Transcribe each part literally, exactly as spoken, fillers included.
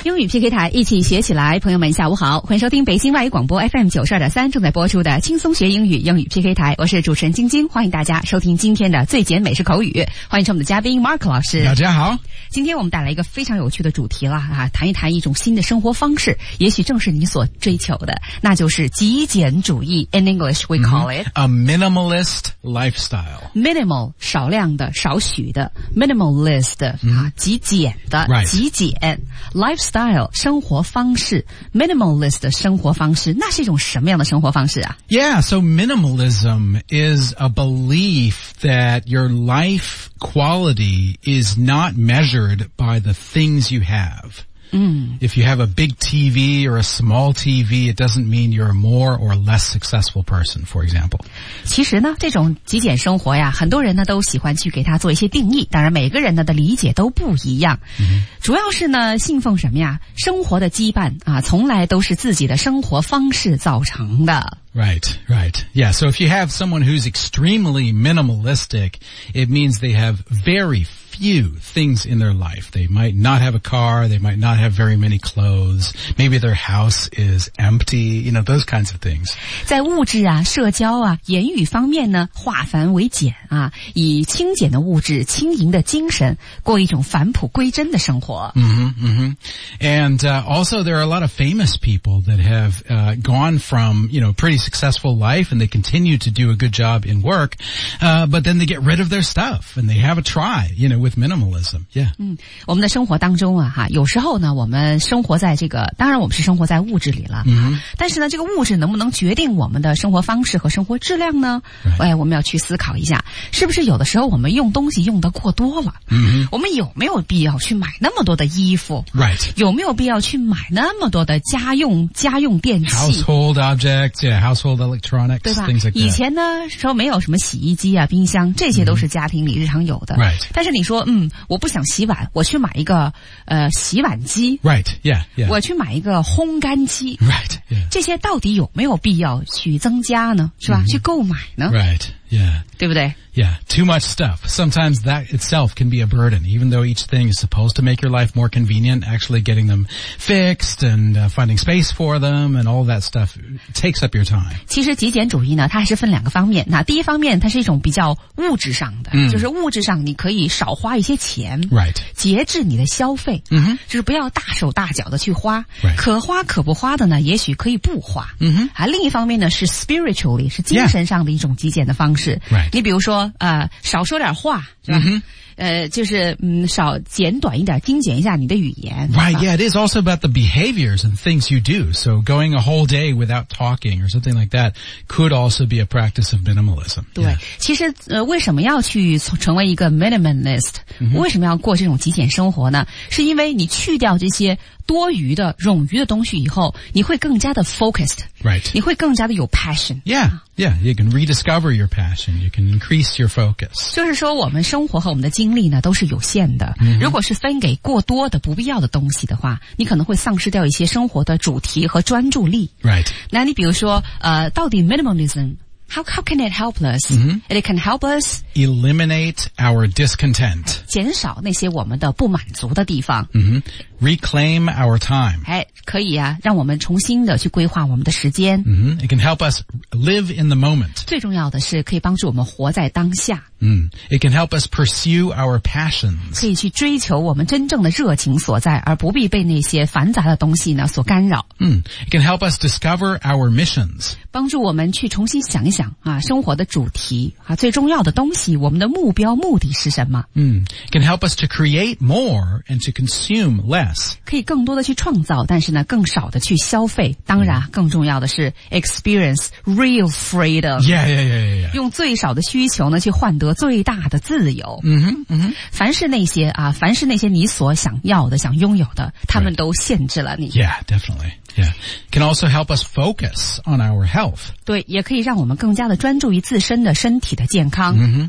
英语 P K 台一起学起来，朋友们下午好，欢迎收听北京外语广播 F M 九十二点三正在播出的轻松学英语英语 P K 台，我是主持人晶晶，欢迎大家收听今天的最简美式口语，欢迎我们的嘉宾 Mark 老师。 大家好， 今天我们带来一个非常有趣的主题了啊，谈一谈一种新的生活方式，也许正是你所追求的，那就是极简主义。In English we call it、 mm-hmm. a minimalist lifestyle. Minimal 少量的少许的 minimalist、mm-hmm. 啊极简的、 right. 极简 lifestyle 生活方式 minimalist 的生活方式，那是一种什么样的生活方式啊？ Yeah, so minimalism is a belief that your life quality is not measured by the things you have. Mm. If you have a big T V or a small T V, it doesn't mean you're a more or less successful person, for example. 其实呢，这种极简生活呀，很多人呢都喜欢去给它做一些定义，当然每个人呢的理解都不一样。 Mm-hmm. 主要是呢，信奉什么呀？生活的羁绊啊，从来都是自己的生活方式造成的。 Right, right. Yeah, so if you have someone who's extremely minimalistic, it means they have very few things in their life. They might not have a car, they might not have very many clothes, maybe their house is empty, you know, those kinds of things. 在物质啊、社交啊、言语方面呢，化繁为简啊，以清简的物质、轻盈的精神，过一种返璞归真的生活。 Mm-hmm, mm-hmm. And uh, also there are a lot of famous people that have uh, gone from, you know, pretty successful life and they continue to do a good job in work, uh, but then they get rid of their stuff and they have a try, you know, with minimalism. Yeah. 嗯，我们的生活当中啊，哈，有时候呢，我们生活在这个，当然我们是生活在物质里了， 嗯， 但是呢，这个物质能不能决定我们的生活方式和生活质量呢？哎，我们要去思考一下，是不是有的时候我们用东西用得过多了？ 嗯， 我们有没有必要去买那么多的衣服 ？Right. 有没有必要去买那么多的家用家用电器 ？Household objects, yeah, household electronics, 对吧？ things like that. 以前呢，说没有什么洗衣机啊、冰箱，这些都是家庭里日常有的。 Right. 但是你说，嗯，我不想洗碗，我去买一个呃洗碗机。 Right. Yeah. Yeah. 我去买一个烘干机。 Right. Yeah. 这些到底有没有必要去增加呢？是吧？ Mm-hmm. 去购买呢？ Right. Yeah. 对不对？ Yeah, too much stuff. Sometimes that itself can be a burden, even though each thing is supposed to make your life more convenient. Actually getting them fixed and uh, finding space for them and all that stuff takes up your time. 其实极简主义呢，它还是分两个方面。那第一方面，它是一种比较物质上的，嗯、就是物质上你可以少花一些钱 ，right. 节制你的消费， 嗯哼， 就是不要大手大脚的去花， right. 可花可不花的呢，也许可以不花。 嗯哼， 啊，另一方面呢是 spiritually 是精神上的一种极简的方式。 Right. 你比如说呃少说点话，是吧？ Mm-hmm. 呃，就是嗯，少简短一点，精简一下你的语言。 Right, yeah, it is also about the behaviors and things you do. So going a whole day without talking or something like that could also be a practice of minimalism. 对， yeah. 其实呃，为什么要去成为一个 minimalist？、Mm-hmm. 为什么要过这种极简生活呢？是因为你去掉这些多余的、冗余的东西以后，你会更加的 focused， right. 你会更加的有 passion。 Yeah, yeah, you can rediscover your passion, you can increase your focus. 就是说我们生活和我们的精力呢都是有限的， Mm-hmm. 如果是分给过多的不必要的东西的话，你可能会丧失掉一些生活的主题和专注力。 Right. 那你比如说呃，到底 minimalism How, how can it help us? Mm-hmm. It can help us eliminate our discontent. 减少那些我们的不满足的地方。 Mm-hmm. Reclaim our time. 哎，可以啊，让我们重新的去规划我们的时间。 Mm-hmm. It can help us live in the moment. 最重要的是可以帮助我们活在当下。 Mm. It can help us pursue our passions. 可以去追求我们真正的热情所在，而不必被那些繁杂的东西呢所干扰。 Mm. It can help us discover our missions. 帮助我们去重新想一想啊，生活的主题啊，最重要的东西，我们的目标目的是什么？ Mm. It can help us to create more and to consume less. 可以更多的去创造，但是呢，更少的去消费。当然，更重要的是 experience real freedom. Yeah, yeah, yeah, yeah, yeah. 用最少的需求呢，去换得最大的自由。 嗯哼，嗯哼。 凡是那些啊，凡是那些你所想要的、想拥有的，他们都限制了你。 Yeah, definitely. Yeah. Can also help us focus on our health. 对，也可以让我们更加的专注于自身的身体的健康。 嗯哼。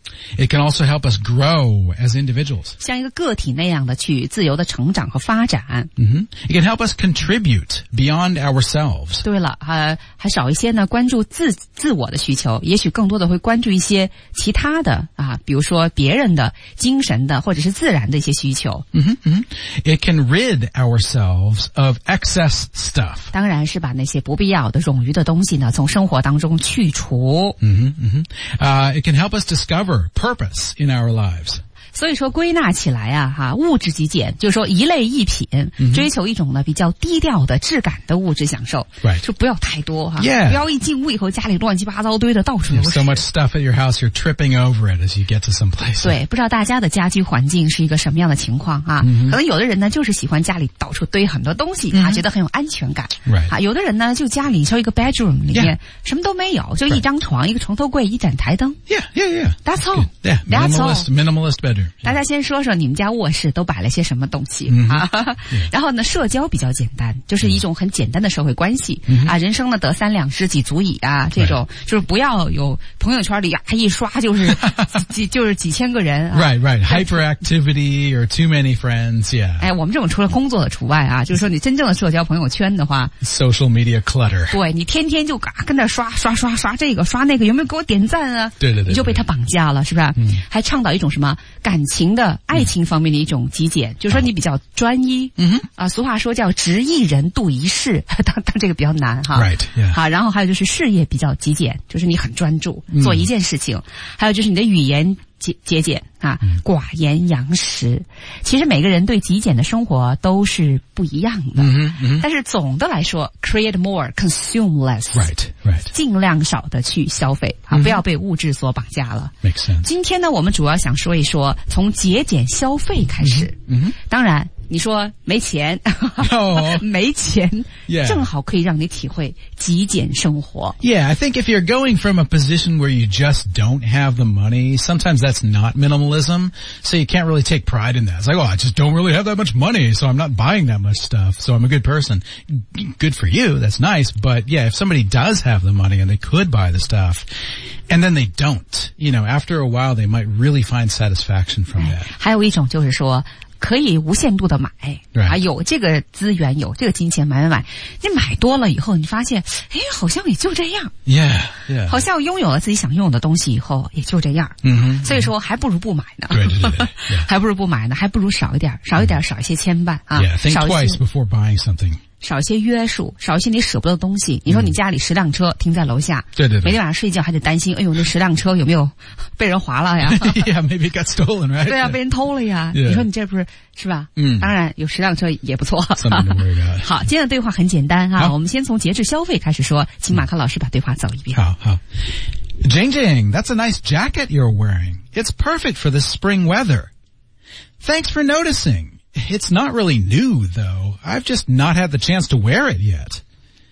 It can also help us grow as individuals. 像一个个体那样的去自由的成长和发展。 Mm-hmm. It can help us contribute beyond ourselves. 对了，呃，还少一些呢，关注自自我的需求，也许更多的会关注一些其他的啊，比如说别人的、精神的或者是自然的一些需求。 Mm-hmm, mm-hmm. It can rid ourselves of excess stuff. 当然是把那些不必要的、冗余的东西呢，从生活当中去除。 Mm-hmm, mm-hmm. Uh, it can help us discover purpose in our lives. 所以说归纳起来啊，哈，物质极简就是说一类一品， mm-hmm. 追求一种呢比较低调的质感的物质享受， right. 就不要太多哈， yeah. 不要一进屋以后家里乱七八糟堆的到处都是。 So much stuff at your house, you're tripping over it as you get to some place. 对，不知道大家的家居环境是一个什么样的情况啊？ mm-hmm. 可能有的人呢就是喜欢家里到处堆很多东西， mm-hmm. 他觉得很有安全感。 Right. 啊，有的人呢就家里就一个 bedroom 里面 yeah. 什么都没有，就一张床、right. 一个床头柜、一盏台灯。 Yeah, yeah, yeah. That's all. Yeah, That's minimalist, all. minimalist bedroom. 大家先说说你们家卧室都摆了些什么东西、 mm-hmm. 啊？ yeah. 然后呢，社交比较简单，就是一种很简单的社会关系、 mm-hmm. 啊。人生呢得三两知己足矣啊，这种、right. 就是不要有朋友圈里啊一刷就是几就是几千个人、啊。 Right, right. Hyperactivity or too many friends, yeah. 哎，我们这种除了工作的除外啊，就是说你真正的社交朋友圈的话 ，social media clutter. 对，你天天就啊跟那刷刷刷刷这个刷那个，有没有给我点赞啊？ 对对对， 你就被他绑架了，是不是？ 嗯， 还倡导一种什么感情的、爱情方面的一种极简，嗯、就是说你比较专一。 嗯哼， 啊，俗话说叫直一人度一事，当当这个比较难哈。 Right, yeah. 好，然后还有就是事业比较极简，就是你很专注、 嗯、 做一件事情，还有就是你的语言节节俭啊、嗯，寡言扬实。其实每个人对极简的生活都是不一样的， 嗯嗯、 但是总的来说 ，create more, consume less. Right, right. 尽量少的去消费啊、嗯，不要被物质所绑架了。 Makes sense. 今天呢，我们主要想说一说从节俭消费开始。 嗯哼， 当然。你说没钱， oh. 没钱， yeah. 正好可以让你体会极简生活。 Yeah, I think if you're going from a position where you just don't have the money, sometimes that's not minimalism, so you can't really take pride in that. It's like, oh, I just don't really have that much money, so I'm not buying that much stuff, so I'm a good person. Good for you, that's nice, but yeah, if somebody does have the money and they could buy the stuff, and then they don't, you know, after a while they might really find satisfaction from that. 还有一种就是说可以无限度的买， right. 啊，有这个资源，有这个金钱买买买，你买多了以后，你发现，哎，好像也就这样。 Yeah, yeah. 好像拥有了自己想拥有的东西以后，也就这样。 嗯， 所以说还不如不买呢。 对对对， yeah. 还不如不买呢，还不如少一点，少一点，少一些牵绊啊。 Yeah, think twice before buying something. 少一些约束，少一些你舍不得的东西。你说你家里十辆车停在楼下， 对对对， 每天晚上睡觉还得担心，哎呦，那十辆车有没有被人划了呀 ？Yeah, maybe it got stolen, right? 对啊，被人偷了呀。 Yeah. 你说你这不是是吧？ 嗯， 当然有十辆车也不错。 Something to worry about. 好，今天的对话很简单啊，我们先从节制消费开始说，请马克老师把对话走一遍。 好好。Jing Jing, that's a nice jacket you're wearing. It's perfect for the spring weather. Thanks for noticing. It's not really new, though. I've just not had the chance to wear it yet.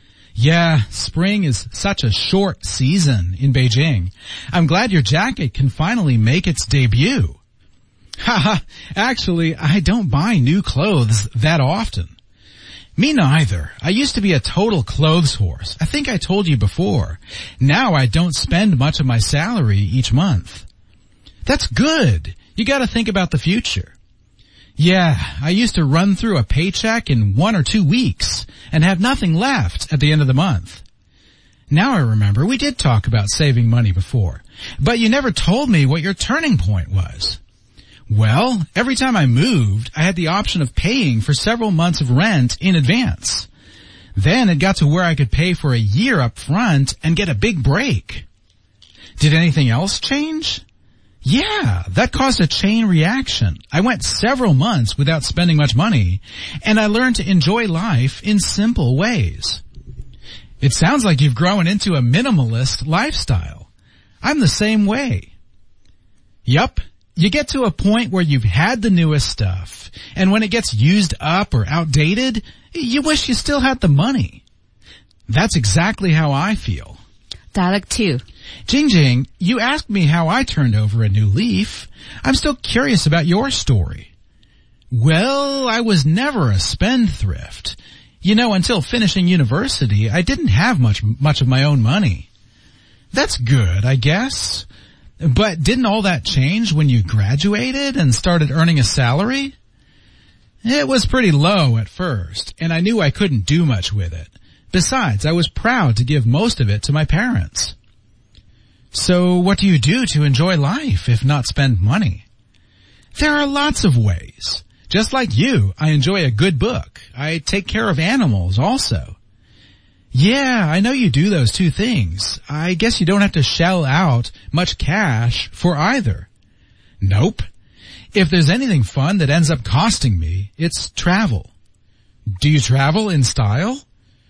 Yeah, spring is such a short season in Beijing. I'm glad your jacket can finally make its debut. Haha, actually, I don't buy new clothes that often. Me neither. I used to be a total clothes horse. I think I told you before. Now I don't spend much of my salary each month. That's good. You gotta think about the future. Yeah, I used to run through a paycheck in one or two weeks and have nothing left at the end of the month. Now I remember we did talk about saving money before, but you never told me what your turning point was. Well, every time I moved, I had the option of paying for several months of rent in advance. Then it got to where I could pay for a year up front and get a big break. Did anything else change? Yeah, that caused a chain reaction. I went several months without spending much money, and I learned to enjoy life in simple ways. It sounds like you've grown into a minimalist lifestyle. I'm the same way. Yup, you get to a point where you've had the newest stuff, and when it gets used up or outdated, you wish you still had the money. That's exactly how I feel. Dialect two. Jing Jing, you asked me how I turned over a new leaf. I'm still curious about your story. Well, I was never a spendthrift. You know, until finishing university, I didn't have much, much of my own money. That's good, I guess. But didn't all that change when you graduated and started earning a salary? It was pretty low at first, and I knew I couldn't do much with it. Besides, I was proud to give most of it to my parents. So what do you do to enjoy life if not spend money? There are lots of ways. Just like you, I enjoy a good book. I take care of animals also. Yeah, I know you do those two things. I guess you don't have to shell out much cash for either. Nope. If there's anything fun that ends up costing me, it's travel. Do you travel in style?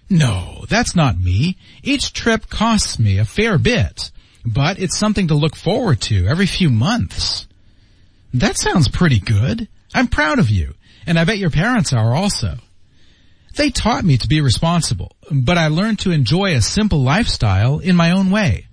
No, that's not me. Each trip costs me a fair bit, but it's something to look forward to every few months. That sounds pretty good. I'm proud of you, and I bet your parents are also. They taught me to be responsible, but I learned to enjoy a simple lifestyle in my own way.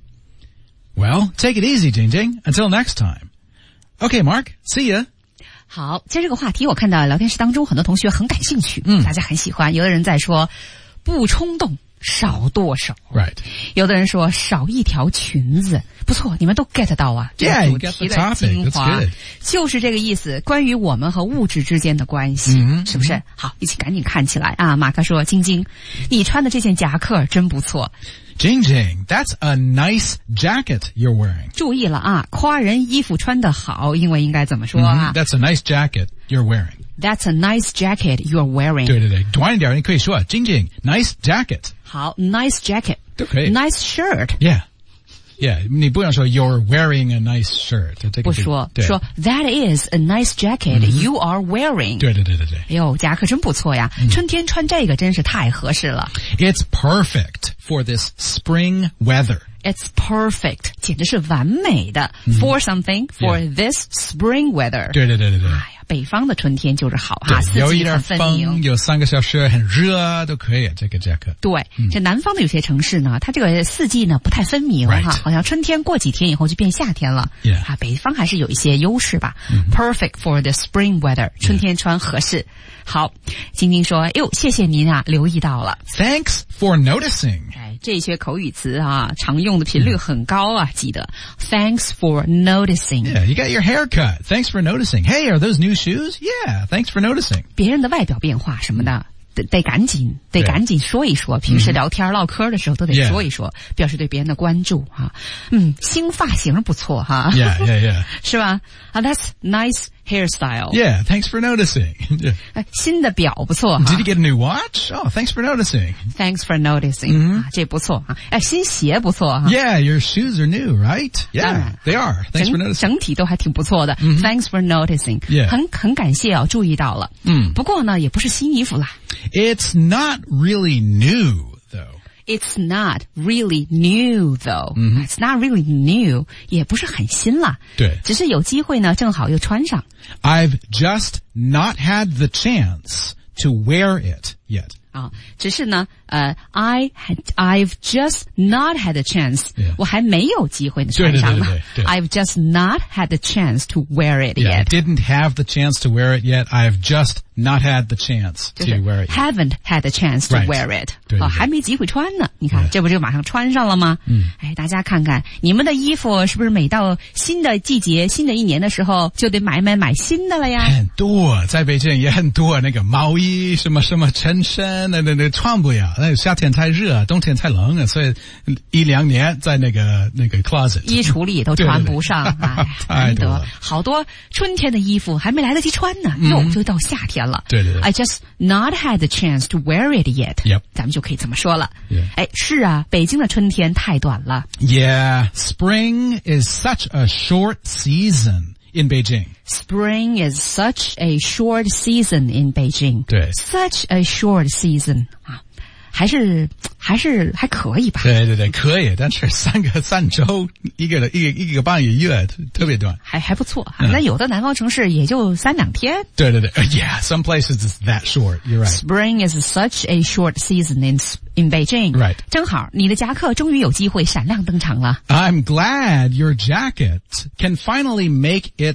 Well, take it easy, Jing Jing. Until next time. Okay, Mark. See ya. 好，其实这个话题我看到聊天室当中很多同学很感兴趣，嗯，大家很喜欢。有的人在说不冲动，少剁手 ，right？ 有的人说少一条裙子，不错，你们都 get 到啊。这个主题的精华就是这个意思，关于我们和物质之间的关系，嗯、是不是？好，一起赶紧看起来啊！马克说：“晶晶，你穿的这件夹克真不错。” Jing Jing, that's a nice jacket you're wearing. 注意了啊，夸人衣服穿得好，英文应该怎么说啊、 mm-hmm. That's a nice jacket you're wearing. That's a nice jacket you're wearing. 对对对，短一点你可以说 Jing Jing, nice jacket. 好 ，nice jacket 都可以 ，nice shirt. Yeah.Yeah, 你不要说 you're wearing a nice shirt. 这个不说，说 that is a nice jacket、mm-hmm. you are wearing. 对对对对对。 哎呦，夹克真不错呀、嗯！春天穿这个真是太合适了。 It's perfect for this spring weather. It's perfect， 简直是完美的、mm-hmm. for something for yeah. this spring weather. 对对对对对。 哎呀，北方的春天就是好哈，四季很分明， 有一点风，有三个小时很热都可以，这个夹克。 对，嗯、这南方的有些城市呢，它这个四季呢不太分明哈， right. 好像春天过几天以后就变夏天了。 Yeah. 啊，北方还是有一些优势吧。Mm-hmm. Perfect for the spring weather， 春天穿合适。Yeah. 好，晶晶说：“哟，谢谢您啊，留意到了。” Thanks for noticing. 哎，这些口语词啊，常用的频率很高啊，记得。Thanks for noticing. Yeah, you got your hair cut. Thanks for noticing. Hey, are those new shoes? Yeah, thanks for noticing. 别人的外表变化什么的。得得赶紧得赶紧说一说，平时聊天唠嗑的时候都得说一说， yeah. 表示对别人的关注哈。嗯，新发型不错哈。 Yeah, yeah, yeah. 是吧？啊 ，That's nice hairstyle. Yeah, thanks for noticing. 新的表不错哈。 Did you get a new watch? Oh, thanks for noticing. Thanks for noticing. 嗯、 啊，这不错啊。哎，新鞋不错哈。 Yeah, your shoes are new, right? Yeah, they are. Thanks for noticing. 整体都还挺不错的。 嗯、 Thanks for noticing. Yeah. 很很感谢啊，注意到了。 嗯。 不过呢，也不是新衣服啦。 It's not really new, though. It's not really new, though. Mm-hmm. It's not really new. 也不是很新啦。 对。 只是有机会呢，正好又穿上。 I've just not had the chance to wear it yet. 啊，只是呢，呃 ，I had, I've just not had a chance. Yeah. 我还没有机会呢穿上呢。I've just not had the chance to wear it yeah, yet. Didn't have the chance to wear it yet. I've just not had the chance to wear it yet. Haven't had the chance to right. wear it. 对对对啊，还没机会穿呢。你看， Yeah. 这不就马上穿上了吗？ 嗯。 哎，大家看看你们的衣服是不是每到新的季节、新的一年的时候就得买买买新的了呀？ 很多，在北京也很多那个毛衣，什么什么衬衫，那那那穿不了。那夏天太热，冬天太冷了，所以一两年在那个那个 closet 衣橱里都穿不上。 对对对哎，难得好多春天的衣服还没来得及穿呢， 嗯、 又就到夏天了。 对对对 I just not had the chance to wear it yet. Yep. 咱们就可以这么说了。 Yeah. 哎，是啊，北京的春天太短了。 Yeah, spring is such a short season in Beijing. Spring is such a short season in Beijing. 对 Such a short season 啊。还是还是还可以吧？ 对对对，可以，但是三个三周，一个一个一个半个月，特别短， 还还不错。那、嗯、有的南方城市也就三两天。 对对对 ，Yeah, some places is that short. You're right. Spring is such a short season in in Beijing. Right. 正好你的夹克终于有机会闪亮登场了。 I'm glad your jacket can finally make its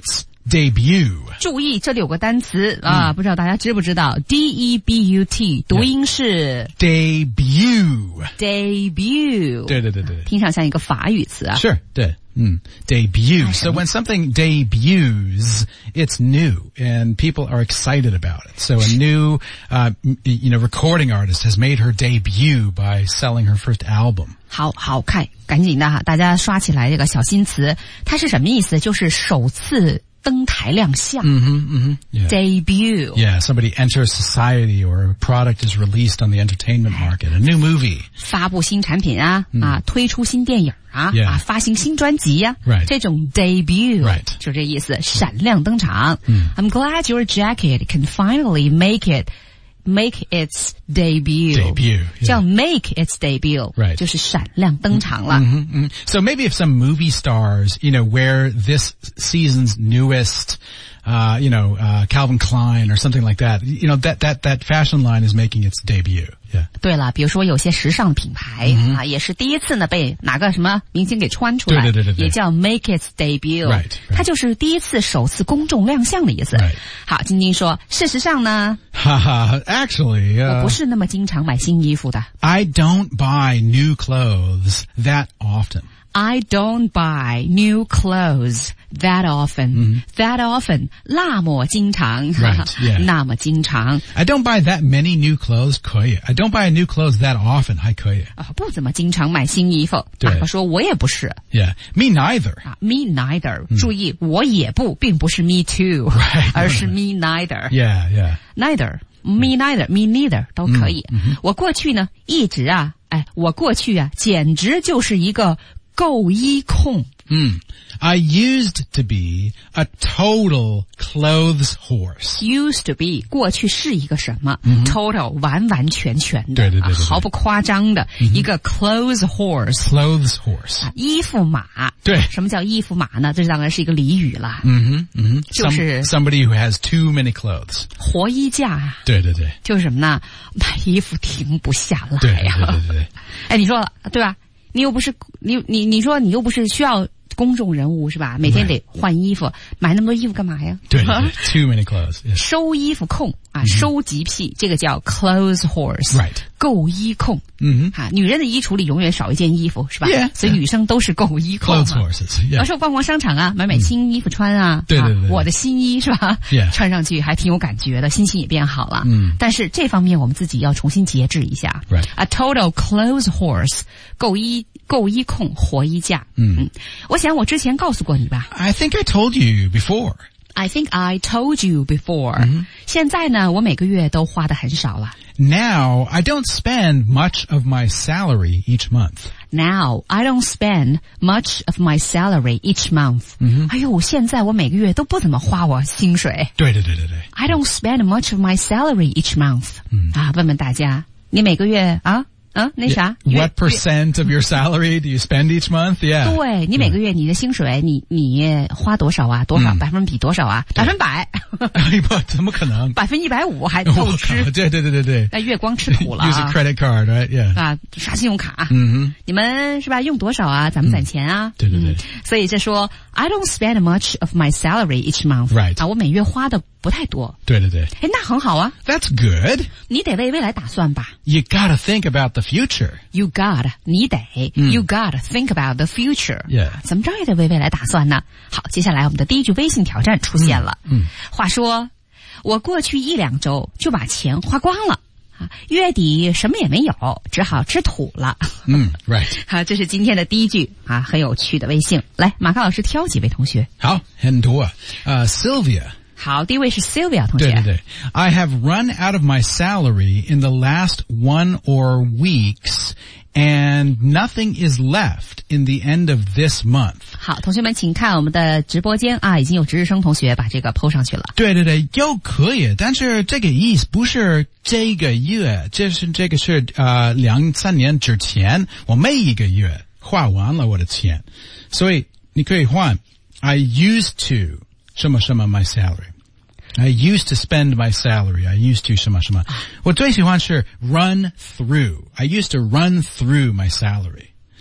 debut. 注意，这里有个单词啊，不知道大家知不知道 D E B U T 读音是 debut. debut. 对对对对， 听上像一个法语词啊。 Sure, 对。Mm, debut. So when something debuts, it's new and people are excited about it. So a new, uh, you know, recording artist has made her debut by selling her first album. 好好看，赶紧的哈，大家刷起来这个小新词，它是什么意思？就是首次登台亮相。 Mm-hmm, mm-hmm, yeah. Debut. Yeah, somebody enters society or a product is released on the entertainment market, a new movie. 发布新产品啊，嗯、啊，推出新电影啊， yeah. 啊，发行新专辑呀、啊 right. 这种 debut， right. 就这意思，闪亮登场。 嗯、 I'm glad your jacket can finally make it.Make its debut. Debut. Yeah. 叫 make its debut. Right. 就是闪亮登场了。 Mm-hmm, mm-hmm. So maybe if some movie stars, you know, wear this season's newest, uh, you know, uh, Calvin Klein or something like that, you know, that, that, that fashion line is making its debut. Yeah. 对了，比如说有些时尚品牌、mm-hmm. 啊，也是第一次呢被哪个什么明星给穿出来， 对对对对， 也叫 make its debut， right, right. 它就是第一次、首次公众亮相的意思。 Right. 好，晶晶说，事实上呢， Actually, uh, 我不是那么经常买新衣服的。 I don't buy new clothes that often.I don't buy new clothes that often. Mm-hmm. That often. 那么经常。 Right, yeah. 那么经常。 I don't buy that many new clothes, 可以。I don't buy new clothes that often, 还可以。 啊，不怎么经常买新衣服。 对。 我说我也不是。 Yeah, me neither. 啊 me neither、 嗯、 注意，我也不，并不是 me too， right, 而是 me neither. Yeah, yeah. Neither.Me neither, me neither 都可以。 嗯、 我过去呢，一直啊，哎，我过去啊，简直就是一个购衣控。 嗯 I used to be a total clothes horse. Used to be 过去是一个什么、 嗯、 ？Total 完完全全的， 对对 对, 对, 对、 啊，毫不夸张的、嗯、一个 clothes horse. Clothes horse、 啊、衣服马。 对， 什么叫衣服马呢？这当然是一个俚语啦。 嗯哼嗯哼， 就是 Some, somebody who has too many clothes. 活衣架啊。 对对对， 就是什么呢？买衣服停不下来呀。 对对对对对。 哎，你说对吧？你又不是你你你说你又不是需要公众人物是吧？每天得换衣服， right. 买那么多衣服干嘛呀？ 对对对，too many clothes. Yes. 收衣服控啊， mm-hmm. 收集癖，这个叫 clothes horse。Right. 购衣控。 嗯啊，女人的衣橱里永远少一件衣服是吧？ Yeah. 所以女生都是购衣控。 Clothes horses. Yeah. 有时候逛逛商场啊，买买新衣服穿啊。 对对对。 我的新衣是吧？ Yeah. 穿上去还挺有感觉的，心情也变好了。 嗯。 但是这方面我们自己要重新节制一下。 Right. A total clothes horse， 购衣购衣控，活衣架。 嗯嗯，我想我之前告诉过你吧。 I think I told you before. I think I told you before. 嗯、 现在呢，我每个月都花的很少了。 Now I don't spend much of my salary each month. Now I don't spend much of my salary each month. 嗯、 哎呦，现在我每个月都不怎么花我薪水。 对对对对对。 I don't spend much of my salary each month. 嗯、 啊，问问大家，你每个月啊？啊，那啥 ？What percent of your salary do you spend each month? Yeah. 对，你每个月你的薪水，你你花多少啊？多少？百分比多少啊？百分百？ 不，怎么可能？ 百分一百五还透支？ 对对对对对。 那月光吃苦了啊 ！Use a credit card, right? Yeah. 啊，刷信用卡。 嗯哼。 你们是吧？用多少啊？攒不攒钱啊？ 对对对。 所以这说 I don't spend much of my salary each month. Right. 啊，我每月花的不太多。 对对对。 哎，那很好啊。 That's good. 你得为未来打算吧。 You gotta think about the future. You gotta， 你得、嗯、，You gotta think about the future. Yeah. 怎么着也得为未来打算呢？好，接下来我们的第一句微信挑战出现了。 嗯，嗯话说，我过去一两周就把钱花光了。啊，月底什么也没有，只好吃土了。 嗯 ，right。 好，这是今天的第一句啊，很有趣的微信。来，马康老师挑几位同学。 好，很多啊。呃、uh, ，Sylvia。 好，第一位是 Sylvia 同学。 对对对 I have run out of my salary in the last one or weeks, and nothing is left in the end of this month. 好，同学们请看我们的直播间啊，已经有值日生同学把这个 po 上去了。 对对对，又可以，但是这个意思不是这个月，这是这个是呃两三年之前，我每一个月花完了我的钱，所以你可以换 I used to 什么什么 my salary。I used to spend my salary. I used to 什么什么。我最喜欢是 run through. I used to run through my salary.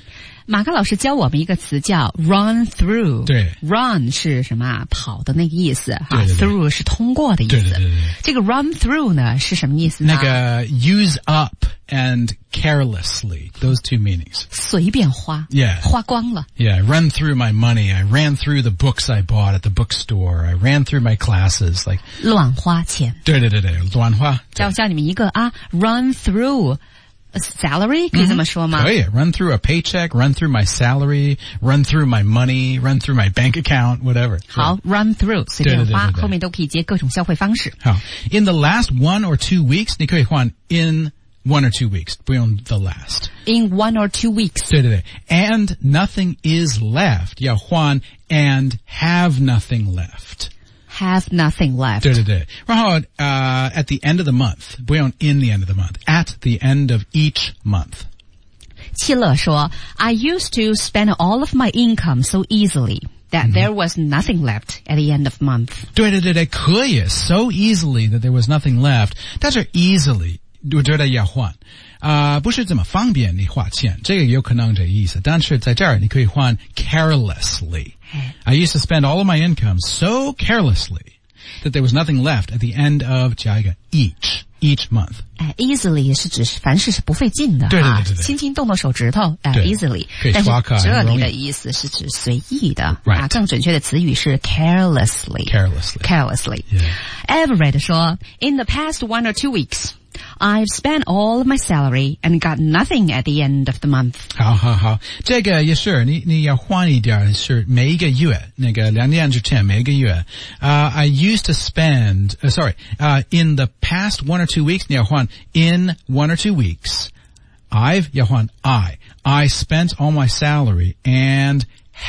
马克老师教我们一个词叫 run through。 对 ，run 是什么啊？跑的那个意思哈 ，through 是通过的意思。 对对对对。 这个 run through 呢是什么意思呢？ 那个 use up and carelessly, those two meanings. 随便花 Yeah. 花光了。 Yeah, I run through my money. I ran through the books I bought at the bookstore. I ran through my classes. Like 乱花钱。 对对对对，乱花。 教教你们一个啊 ，run through a salary 可以这么说吗？ 可以 run through a paycheck, run through my salary, run through my money, run through my bank account, whatever. 好 ，run through 随便花， 对对对对对后面都可以接各种消费方式。 好 ，in the last one or two weeks, 你可以换 in one or two weeks, 不用 the last. In one or two weeks. 对对对 and nothing is left, 要换 and have nothing left.Have nothing left. 对对对，然后呃、uh, at the end of the month, 不用 in the end of the month, at the end of each month. 七乐说 I used to spend all of my income so easily that there was nothing left at the end of the month. 对对对对，可以 so easily that there was nothing left. 但是 easily 我觉得要换啊、呃，不是这么方便你花钱，这个有可能这意思。但是在这儿你可以换 carelessly.I used to spend all of my income so carelessly that there was nothing left at the end of 加一个 each each month. 哎 ，easily 是指凡事是不费劲的， 对对对对对， 轻轻动动手指头，哎 ，easily。但是这里的意思是指随意的，啊，更准确的词语是 carelessly. Carelessly. Carelessly. Yeah. Everett 说 ，In the past one or two weeks.I've spent all of my salary and got nothing at the end of the month. 好好好，这个也是你你要换一点，是每一个月那个两年之前每一个月。Uh, I used to spend, uh, sorry, uh, in the past one or two weeks. 你要换 in one or two weeks. I've 要换 I. I spent all my salary and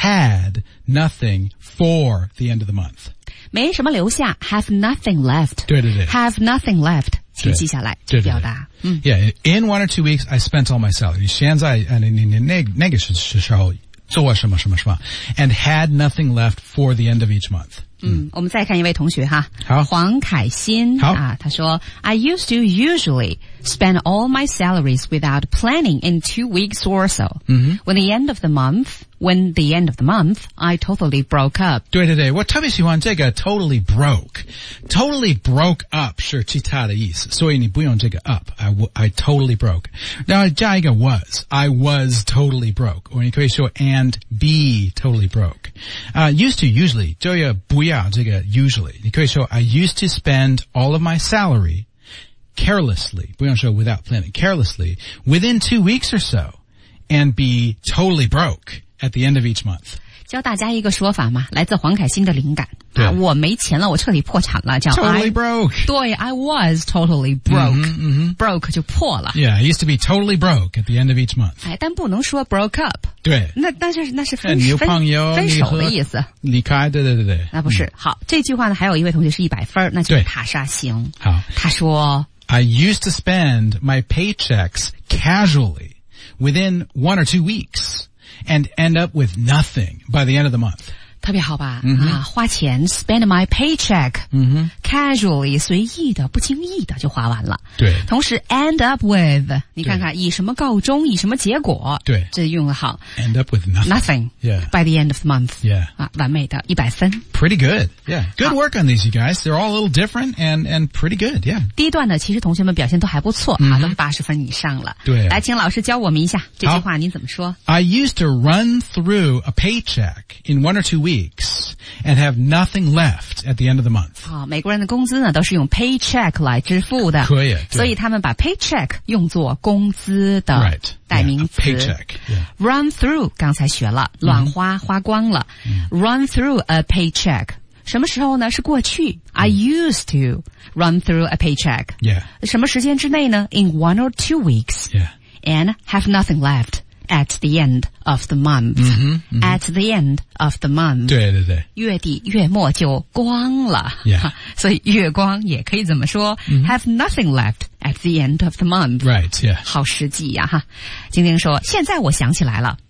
had nothing for the end of the month. 没什么留下 ，have nothing left. 对对对 ，have nothing left. 请记下来， 对对对表达。嗯 ，Yeah, in one or two weeks, I spent all my salary. 现在呃，你你你那那个是是时候做什么什么什么 ，and had nothing left for the end of each month. 嗯，我们再看一位同学哈， 好， 黄凯欣， 好啊，他说 I used to usually spend all my salaries without planning in two weeks or so. Mm-hmm. When the end of the month, when the end of the month, I totally broke up. 对对对，我特别喜欢这个 totally broke. Totally broke up 是其他的意思，所以你不用这个 up. I, I totally broke. 然后加一个 was. I was totally broke. 或你可以说 and be totally broke. Uh, used to usually 就要不要这个 usually. 你可以说 I used to spend all of my salary carelessly, 不用说 without planning, carelessly, within two weeks or so, and be totally broke at the end of each month. 教大家一个说法嘛，来自黄凯欣的灵感。 对啊，我没钱了，我彻底破产了，叫 totally I, broke. 对 I was totally broke. 嗯哼嗯哼 broke 就破了。 Yeah, I used to be totally broke at the end of each month. 哎，但不能说 broke up。 对， 那那是那是分女朋友分分手的意思。 离开，对对对对。 那不是、嗯、好，这句话呢，还有一位同学是一百分，那就是塔沙行。 好， 他说 I used to spend my paychecks casually within one or two weeks and end up with nothing by the end of the month. 特别好吧、 嗯、 啊，花钱 spend my paycheck、 嗯、 casually 随意的不经意的就花完了。 对， 同时 end up with 你看看以什么告终，以什么结果， 对， 这用得好。 end up with nothing. Nothing. Yeah. By the end of the month. Yeah. 啊，完美的一百分。 Pretty good. Yeah. Good work on these, you guys. They're all a little different and and pretty good. Yeah. 第一段呢，其实同学们表现都还不错、嗯、啊，都是八十分以上了。 对， 来，请老师教我们一下这句话您怎么说 ？I used to run through a paycheck in one or two weeks and have nothing left at the end of the month. 好，美国人的工资呢都是用 paycheck 来支付的， 可以， 所以他们把 paycheck 用作工资的 right. 代名词。 Yeah, paycheck. Yeah. Run through 刚才学了，乱花、嗯、花光了、嗯。Run through a paycheck 什么时候呢？是过去。嗯、I used to run through a paycheck. Yeah. 什么时间之内呢 ？In one or two weeks. Yeah. And have nothing left.At the end of the month. Mm-hmm, mm-hmm. At the end of the month. 对对对。 月底月末就光了。 Yeah. 所以月光也可以怎么说、mm-hmm. Have nothing left at the end of the month. Right, yeah. 好实际呀、啊、哈。晶晶说，现在我想起来了。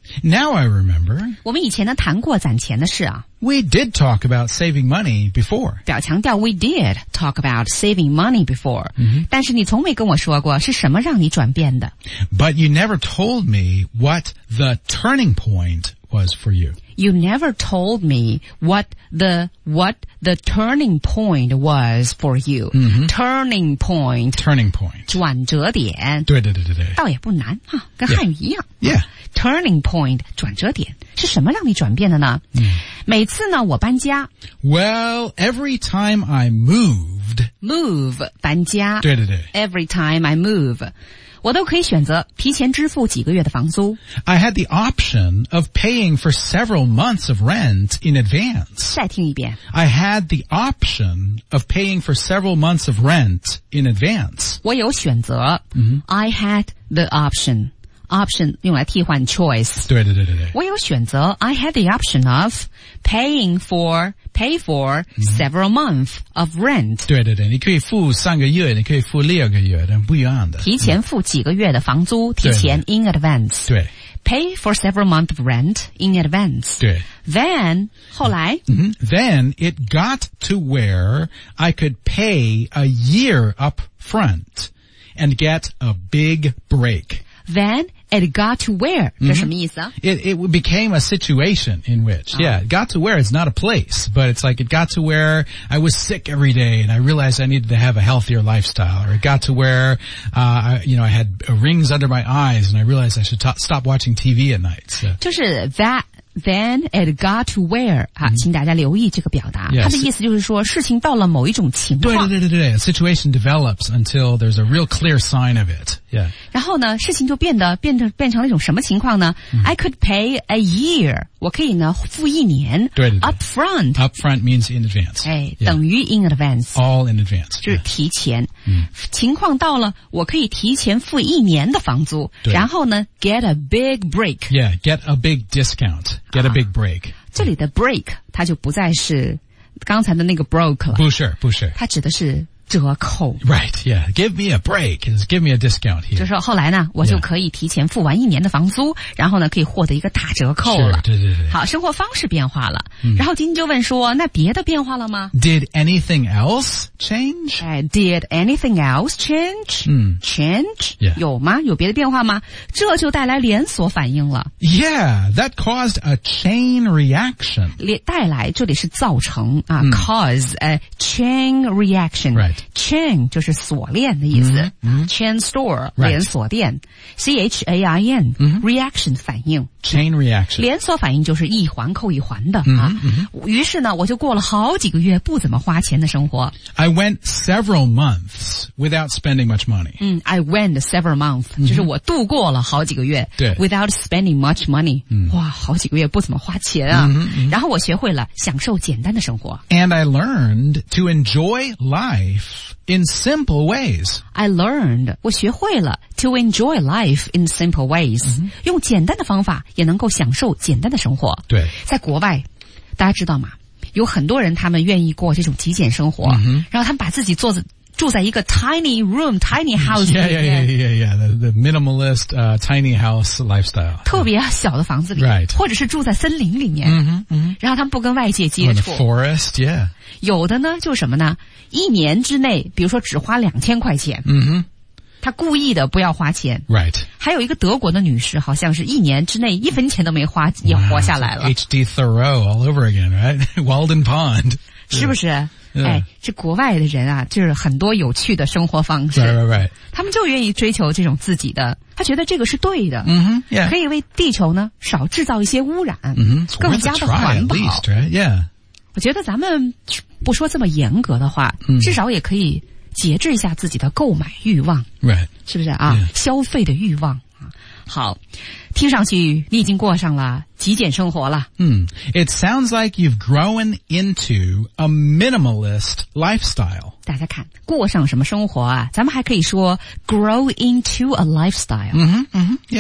Now I remember. 我们以前呢谈过攒钱的事啊。 We did talk about saving money before. 表强调 we did talk about saving money before. 嗯、 但是你从没跟我说过是什么让你转变的。 But you never told me what the turning point was for you. You never told me what the what the turning point was for you. 嗯、 turning point. Turning point. 转折点。 对对对对对。 倒也不难哈，跟汉语一样。 Yeah. Turning point 转折点是什么让你转变的呢？ 嗯、 每次呢我搬家。 Well, every time I moved. Move 搬家。 对对对。 Every time I move. 我都可以选择提前支付几个月的房租。 I had the option of paying for several months of rent in advance. 再听一遍。 I had the option of paying for several months of rent in advance. 我有选择。 嗯、 I had the option. Option 用来替换 choice. 对对对对对。 我有选择。I had the option of paying for pay for several months of rent. 对对对，你可以付三个月，你可以付六个月，但不一样的。 提前付几个月的房租，提前 in advance. 对。 Pay for several months of rent in advance. 对。 Then 后来、 mm-hmm. Then it got to where I could pay a year up front and get a big break. Then it got to where? 这什么意思啊？ It, it became a situation in which, yeah, it got to where it's not a place, but it's like it got to where I was sick every day and I realized I needed to have a healthier lifestyle. Or it got to where, uh, I, you know, I had rings under my eyes and I realized I should t- stop watching T V at night. So. 就是 that.Then it got to where 啊，请大家留意这个表达。 Yes. 它的意思就是说，事情到了某一种情况。 对对对对对 ，a situation develops until there's a real clear sign of it. Yeah. 然后呢，事情就变得变得变成了一种什么情况呢、嗯、？I could pay a year， 我可以呢付一年。 对对对 ，up front。 up front means in advance。 哎， yeah. 等于 in advance。all in advance。 就是提前。 嗯。 情况到了，我可以提前付一年的房租，然后呢 ，get a big break。 Yeah, get a big discount. Get a big break. 这里的 break 它就不再是刚才的那个 broke 了， 不是不是， 它指的是折扣。 Right, yeah. Give me a break. Give me a discount here. 就是说后来呢，我就可以提前付完一年的房租， yeah. 然后呢可以获得一个大折扣了。 对对对。 好，生活方式变化了。 嗯、 然后晶晶就问说，那别的变化了吗 ？Did anything else change? 哎 ，Did anything else change? 嗯 ，change、 yeah. 有吗？有别的变化吗？这就带来连锁反应了。 Yeah, that caused a chain reaction. 带来这里是造成啊、 嗯、 ，cause 呃 chain reaction。 Right. Chain 就是锁链的意思、 嗯嗯、 ，chain store、 right. 连锁店 ，C H A I N、 嗯、 reaction 反应 ，chain reaction 连锁反应就是一环扣一环的、 嗯、 啊。 嗯、 于是呢，我就过了好几个月不怎么花钱的生活。 I went several months without spending much money. 嗯 ，I went several months，、嗯、就是我度过了好几个月， 对 ，without spending much money，、 嗯、 哇，好几个月不怎么花钱啊、 嗯嗯。 然后我学会了享受简单的生活。 And I learned to enjoy life.In simple ways. I learned, 我学会了 to enjoy life in simple ways、嗯、用简单的方法也能够享受简单的生活。 对， 在国外，大家知道吗？有很多人他们愿意过这种极简生活， 嗯、 然后他们把自己做住在一个 tiny room, tiny house yeah, yeah, yeah, yeah, yeah, the, the minimalist, uh, tiny house lifestyle. 特别小的房子里， right. 或者是住在森林里面， 嗯哼嗯哼然后他们不跟外界接触。 In the forest, yeah. 有的呢，就是什么呢？一年之内，比如说只花两千块钱， 嗯哼， 他故意的不要花钱。 Right. 还有一个德国的女士，好像是一年之内一分钱都没花，也活下来了。 H D Thoreau all over again, right? Walden Pond. 是不是？ Yeah. 哎，这国外的人啊，就是很多有趣的生活方式。 Right, right, right. 他们就愿意追求这种自己的，他觉得这个是对的。 嗯哼 yeah. 可以为地球呢少制造一些污染， 嗯哼更加的环保。 At least, right? Yeah. 我觉得咱们不说这么严格的话， 嗯、 至少也可以节制一下自己的购买欲望， right. 是不是啊？ Yeah. 消费的欲望啊。好，听上去你已经过上了极简生活了。 嗯 It sounds like you've grown into a minimalist lifestyle. 大家看，过上什么生活啊？咱们还可以说 grow into a lifestyle. 嗯哼嗯哼 Yeah.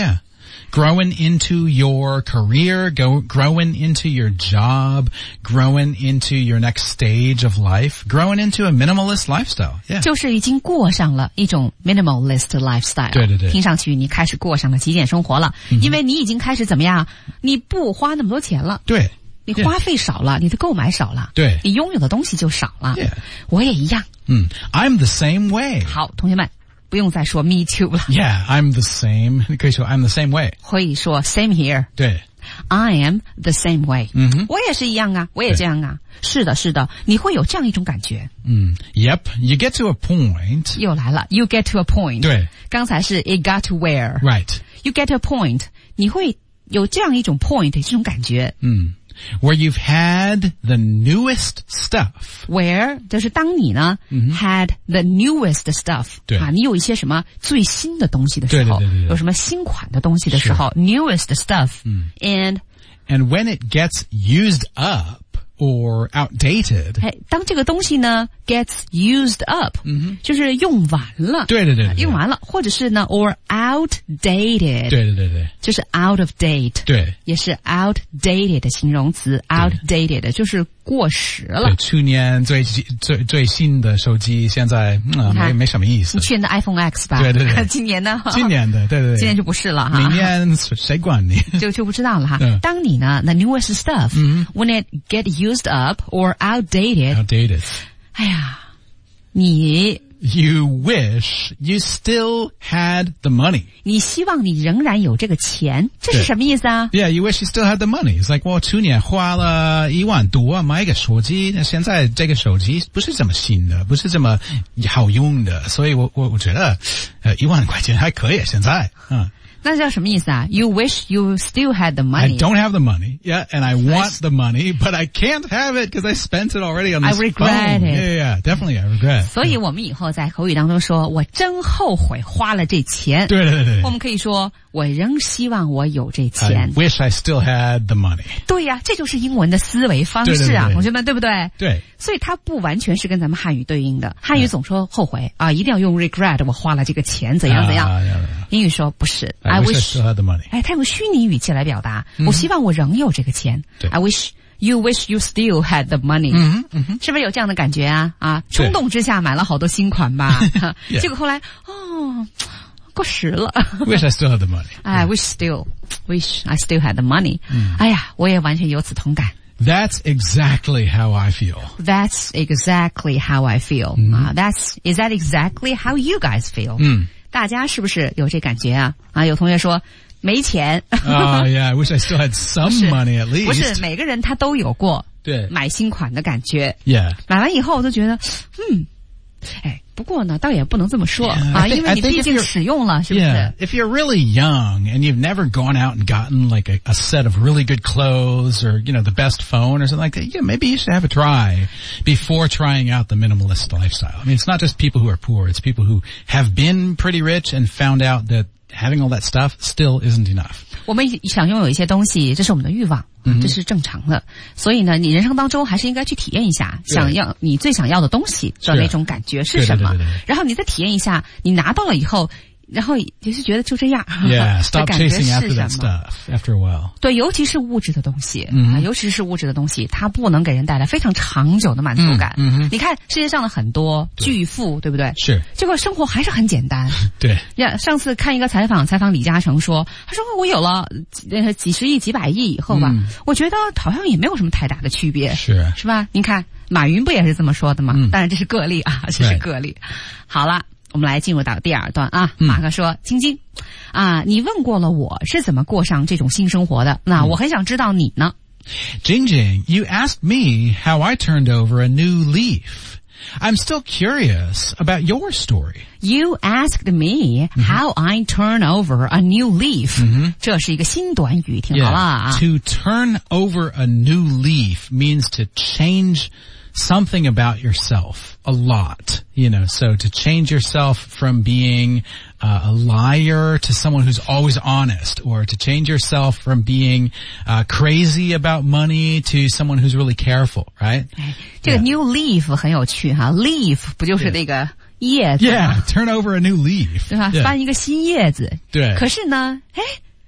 growing into your career, go, growing into your job, growing into your next stage of life, growing into a minimalist lifestyle. Yeah. 就是已经过上了一种 minimalist lifestyle. 对对对。 听上去你开始过上了极简生活了，嗯、因为你已经开始怎么样？你不花那么多钱了。 对。 你花费少了， yeah. 你的购买少了， 对， 你拥有的东西就少了。 Yeah. 我也一样。 嗯 ，I'm the same way. 好，同学们不用再说 me too 了。 Yeah, I'm the same. 你可以说 I'm the same way. 可以说 same here. 对 ，I am the same way. 嗯哼， 我也是一样啊，我也这样啊。是的，是的，你会有这样一种感觉。 嗯 ，Yep, you get to a point. 又来了 ，you get to a point. 对， 刚才是 it got to where. Right. You get to a point. 你会有这样一种 point 这种感觉。 嗯。Where you've had the newest stuff. Where 就是当你呢、mm-hmm. had the newest stuff. 对啊，你有一些什么最新的东西的时候， 对对对对， 有什么新款的东西的时候 ，newest stuff. 嗯 and and when it gets used up or outdated. 哎，当这个东西呢 gets used up， 嗯， 就是用完了。 对对对对， 用完了，或者是呢 or outdated。 对对对对， 就是 out of date。 对， 也是 outdated 的形容词 ，outdated 就是过时了。 对，去年最最最新的手机现在嗯没没什么意思。 你去年的 iPhone X 吧？ 对对对。 今年呢？ 今年的，对对对。 今年就不是了哈。 明年谁管你？ 就就不知道了哈。当你呢 the newest stuff、嗯、when it get used up or outdated， outdated， 哎呀，你 you wish you still had the money。 你希望你仍然有这个钱，这是什么意思啊 ？Yeah, you wish you still had the money. It's like 我去年花了一万多买一个手机，那现在这个手机不是这么新的，不是这么好用的，所以我我我觉得，呃，一万块钱还可以，现在，嗯。 那叫什么意思啊 ？You wish you still had the money. I don't have the money, yeah, and I want the money, but I can't have it because I spent it already on this I regret phone. it. Yeah, yeah, definitely, I regret. 所以我们以后在口语当中说，我真后悔花了这钱。 对对对。 我们可以说，我仍希望我有这钱。 I wish I still had the money. 对呀、啊，这就是英文的思维方式啊， 对对对同学们，对不对？ 对。 所以它不完全是跟咱们汉语对应的。汉语总说后悔、嗯、啊，一定要用 regret， 我花了这个钱怎样怎样。 Uh, yeah, yeah. 英语说不是 I, I wish I still had the money. 哎，它用虚拟语气来表达，嗯、我希望我仍有这个钱。I wish you wish you still had the money. 嗯嗯嗯、 是不是有这样的感觉啊？啊，冲动之下买了好多新款吧，结果后来哦。过时了。 Wish I still had the money. 哎 ，wish still, wish I still had the money. 嗯、哎呀，我也完全有此同感。 That's exactly how I feel. That's exactly how I feel. 嗯、 啊 ，That's is that exactly how you guys feel? 嗯， 大家是不是有这感觉啊？啊，有同学说没钱。 啊、uh, ，Yeah, I wish I still had some money at least. 不是每个人他都有过对买新款的感觉。 Yeah. 买完以后我都觉得，嗯，哎。不过呢，倒也不能这么说 yeah, 啊， think, 因为你毕竟使用了，是不是 yeah, if you're really young and you've never gone out and gotten like a, a set of really good clothes or, you know, the best phone or something like that, yeah, maybe you should have a try before trying out the minimalist lifestyle. I mean, it's not just people who are poor, it's people who have been pretty rich and found out that having all that stuff still isn't enough. 我们想拥有一些东西，这是我们的欲望，嗯、这是正常的。所以呢，你人生当中还是应该去体验一下，想要你最想要的东西的那种感觉是什么， 对对对对， 然后你再体验一下，你拿到了以后。然后就是觉得就这样 ，Yeah, stop 感觉 chasing 是 after 什 that 么 stuff after a while. 对，尤其是物质的东西， 嗯、 啊，尤其是物质的东西，它不能给人带来非常长久的满足感。 嗯嗯、 你看世界上的很多巨富， 对, 对不对？ 是， 结果生活还是很简单。 对呀，上次看一个采访，采访李嘉诚说，他说我有了呃几十亿、几百亿以后吧，嗯、我觉得好像也没有什么太大的区别， 是是吧？您看马云不也是这么说的吗？ 嗯、 当然这是个例啊，这是个例。好了。我们来进入到第二段啊，马克说：“晶晶，啊，你问过了我是怎么过上这种新生活的，那我很想知道你呢。” Jingjing, you asked me how I turned over a new leaf. I'm still curious about your story. You asked me how I turn over a new leaf. 这是一个新短语，听好了啊。 To turn over a new leaf means to change something about yourself a lot, you know, so to change yourself from being uh, a liar to someone who's always honest, or to change yourself from being uh, crazy about money to someone who's really careful, right? 这个 new leaf 很有趣哈 ，leaf 不就是那个叶子 ？Yeah, turn over a new leaf. 对吧？ Yeah. 翻一个新叶子。 对。 可是呢，哎。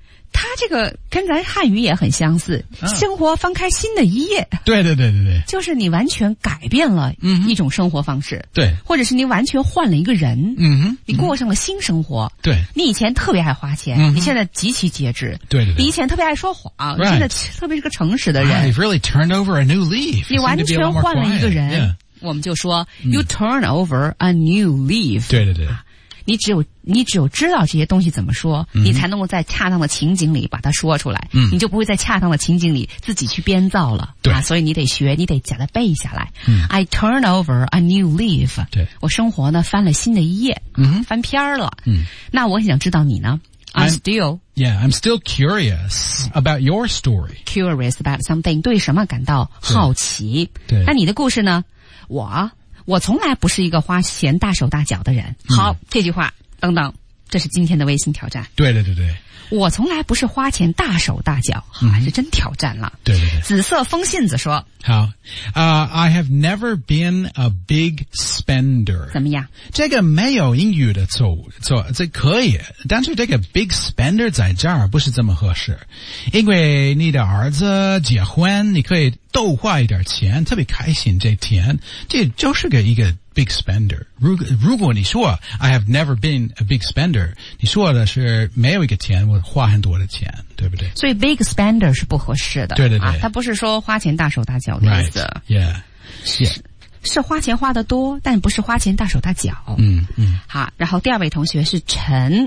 它这个跟咱汉语也很相似，啊、生活翻开新的一页。 对对对对对， 就是你完全改变了一种生活方式， 嗯、对， 或者是你完全换了一个人， 嗯哼， 你过上了新生活。 对， 你以前特别爱花钱， 嗯、 你现在极其节制。 对对对， 你以前特别爱说谎， right. 你现在特别是个诚实的人。 I've really turned over a new leaf. 你完全换了一个人。 Yeah. 我们就说、嗯、you turn over a new leaf。 对对对。 啊你只有你只有知道这些东西怎么说，嗯、你才能够在恰当的情景里把它说出来，嗯、你就不会在恰当的情景里自己去编造了。 对、 啊，所以你得学，你得把它背下来。 嗯、 I turn over a new leaf。 对， 我生活呢翻了新的一页， 嗯， 翻篇儿了。 嗯， 那我很想知道你呢 ？I'm still yeah, I'm still curious about your story. Curious about something， 对什么感到好奇？ 对， 那你的故事呢？我我从来不是一个花钱大手大脚的人。好，嗯、这句话。等等，这是今天的微信挑战。 对对对对， 我从来不是花钱大手大脚，还、嗯、是真挑战了。 对对对， 紫色风信子说：“ 好，啊、uh, ，I have never been a big spender。 怎么样？ 这个没有英语的错误，错这可以，但是这个 big spender 在这儿不是这么合适，因为你的儿子结婚，你可以多花一点钱，特别开心这天，这就是个一个。Big spender. 如果如果你说 I have never been a big spender， 你说的是没有一个钱我花很多的钱，对不对？ 所以 big spender 是不合适的。 对对对， 啊，它不是说花钱大手大脚的意思。 Right. Yeah. 是 yeah. 是花钱花得多，但不是花钱大手大脚。 嗯嗯。 好，然后第二位同学是陈。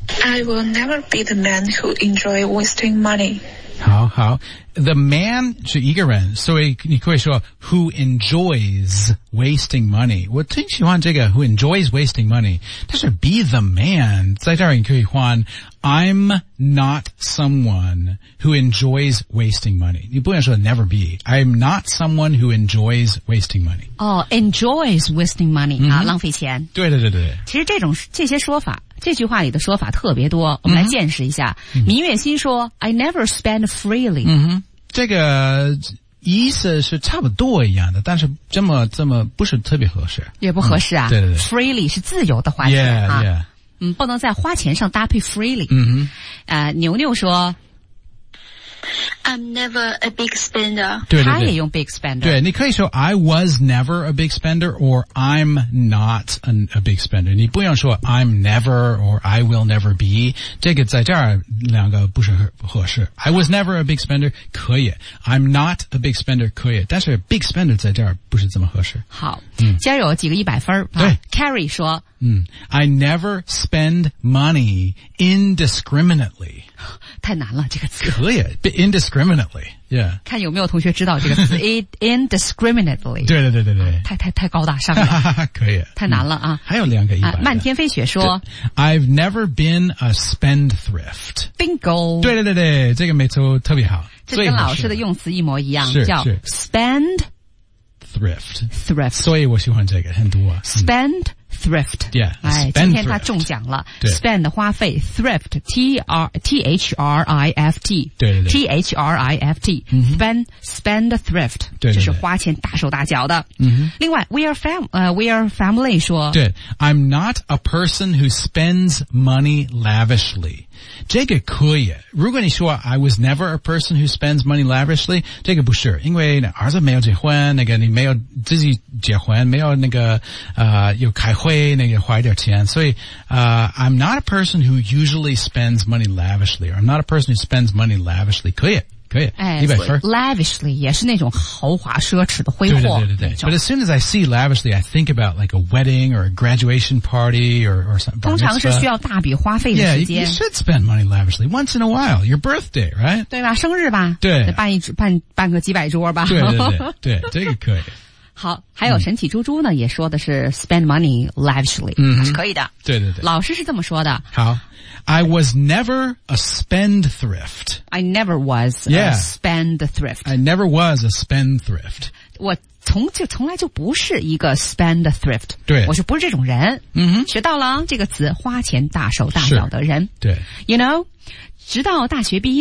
I will never be the man who enjoy wasting money. 好好 ，the man 是一个人，所以你可以说 who enjoys wasting money。我挺喜欢这个 who enjoys wasting money， 但是 be the man 在这儿你可以换 I'm not someone who enjoys wasting money。你不能说 never be。I'm not someone who enjoys wasting money。 哦 ，enjoys wasting money、嗯、啊，浪费钱。 对对对对。 其实这种这些说法。这句话里的说法特别多，我们来见识一下。嗯、明月心说 ：“I never spend freely。” 嗯哼，这个意思是差不多一样的，但是这么这么不是特别合适， 也不合适啊。 嗯、对对对 ，freely 是自由的花钱 yeah, 啊， yeah. 嗯，不能在花钱上搭配 freely。 嗯哼， 呃，牛牛说。 I'm never a big spender. 对对对， 他也用 big spender。 对，你可以说 I was never a big spender or I'm not an, a big spender。你不用说 I'm never or I will never be。这个在这儿两个不是合适。I was never a big spender 可以 ，I'm not a big spender 可以，但是 big spender 在这儿不是这么合适。 好，嗯，今儿有几个一百分。 对、 啊、，Carrie 说， 嗯 ，I never spend money indiscriminately。 太难了，这个词。 可以 ，indiscriminately， yeah。 看有没有同学知道这个词，indiscriminately。 对对对对对， 太太太高大上了， 可以， 太难了啊！ 还有两个一百、 啊。漫天飞雪说 ，I've never been a spendthrift。 Bingo。 对对对对，这个没错，特别好。 这跟老师的用词一模一样，叫 spend thrift thrift。 所以我喜欢这个很多。 spend thrift。 Yeah。 哎，今天他中奖了。spend 花费 thrift t r t h r i f t。 对对对 t h r i f t。spend spend thrift。 对， 这是花钱大手大脚的。 嗯哼。 另外 we are fam 呃 we are family 说， 对 ，I'm not a person who spends money lavishly。这个可以，如果你说 I was never a person who spends money lavishly， 这个不是，因为儿子没有结婚，那个你没有自己结婚，没有那个呃有开会，那个花一点钱，所以呃 I'm not a person who usually spends money lavishly，or I'm not a person who spends money lavishly， 可以。可以， 哎， 一百分。 lavishly 也是那种豪华奢侈的挥霍。 对对对对对。But as soon as I see lavishly, I think about like a wedding or a graduation party or or something. 通常是需要大笔花费的时间。 Yeah, you should spend money lavishly once in a while. Your birthday, right? 对吧？生日吧？ 对， 办一办办个几百桌吧。 对对对对，这个可以。 好，还有神奇猪猪呢，也说的是 spend money lavishly，嗯，是可以的。 对对对， 老师是这么说的。 好 ，I was never a spendthrift. I never was a spendthrift. I never was a spendthrift. 我从就从来就不是一个 spendthrift。 对， 我就不是这种人。 嗯哼， 学到了这个词，花钱大手大脚的人。 对 ，you know， 直到大学毕业吧。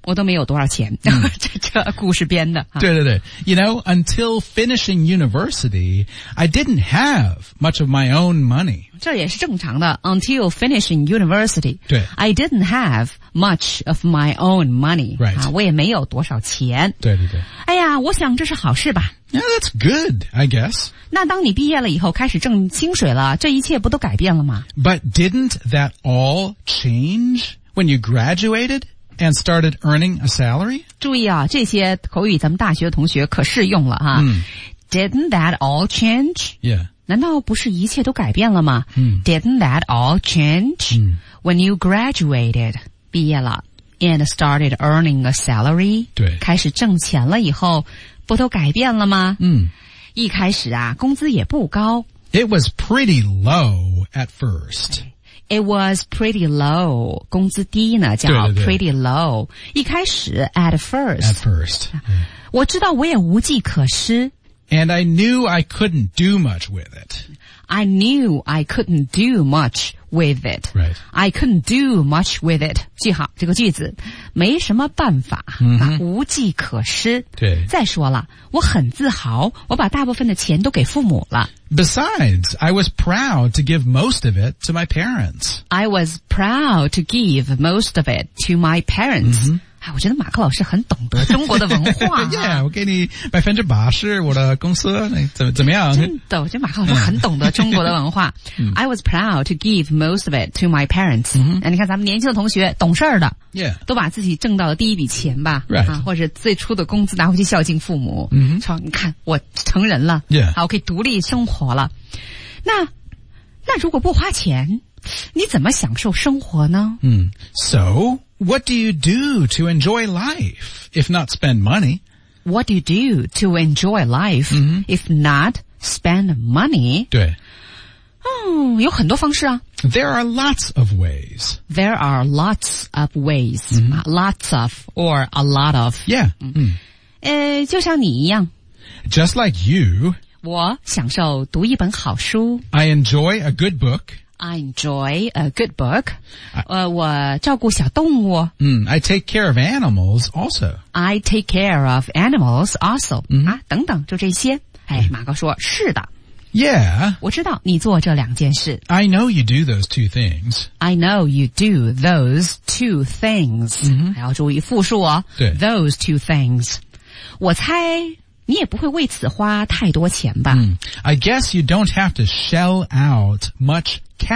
我都没有多少钱，这这故事编的。 对对对 You know, until finishing university, I didn't have much of my own money. 这也是正常的。Until finishing university, 对 I didn't have much of my own money. Right. 啊，我也没有多少钱。 对对对。 哎呀，我想这是好事吧。 Yeah, that's good, I guess. 那当你毕业了以后，开始挣薪水了，这一切不都改变了吗？ But didn't that all change when you graduated?And started earning a salary? 注意啊，这些口语咱们大学的同学可适用了哈。 嗯 Didn't that all change? Yeah. 难道不是一切都改变了吗？ 嗯 Didn't that all change? 嗯 When you graduated, 毕业了 and started earning a salary, 对开始挣钱了以后，不都改变了吗？ 嗯一开始啊，工资也不高。 It was pretty low at first. It was pretty low. 工资低呢，叫对对对 pretty low. 一开始 at first. At first. 我知道我也无计可施。 And I knew I couldn't do much with it. I knew I couldn't do much with it. Right. I couldn't do much with it. 记好这个句子，没什么办法， 嗯啊，无计可施。 对再说了，我很自豪，我把大部分的钱都给父母了。 Besides, I was proud to give most of it to my parents. I was proud to give most of it to my parents. 哎，我觉得马克老师很懂得中国的文化、啊。 Yeah, 我给你百分之八十我的公司，怎么怎么样？ 真的，我觉得马克老师很懂得中国的文化。I was proud to give most of it to my parents. 那、嗯、你看咱们年轻的同学，懂事儿的， Yeah. 都把自己挣到的第一笔钱吧， Right. 啊，或者最初的工资拿回去孝敬父母。 嗯， 说你看我成人了， Yeah. 好，我可以独立生活了。那那如果不花钱，你怎么享受生活呢？ 嗯 So, what do you do to enjoy life, if not spend money? What do you do to enjoy life, if not spend money? 对。 嗯，有很多方式啊。 There are lots of ways. There are lots of ways. 啊 lots of or a lot of. Yeah. 嗯呃，就像你一样， Just like you, 我享受读一本好书。 I enjoy a good book. I enjoy a good book. 呃，我照顾小动物。 Mm, I take care of animals also. I take care of animals also. 啊，等等，就这些。哎，马哥说是的， Yeah. 我知道你做这两件事。 I know you do those two things. I know you do those two things. 还要注意复数哦。 对 Those two things. 我猜你也不会为此花太多钱吧？ Mm. I guess you don't have to shell out much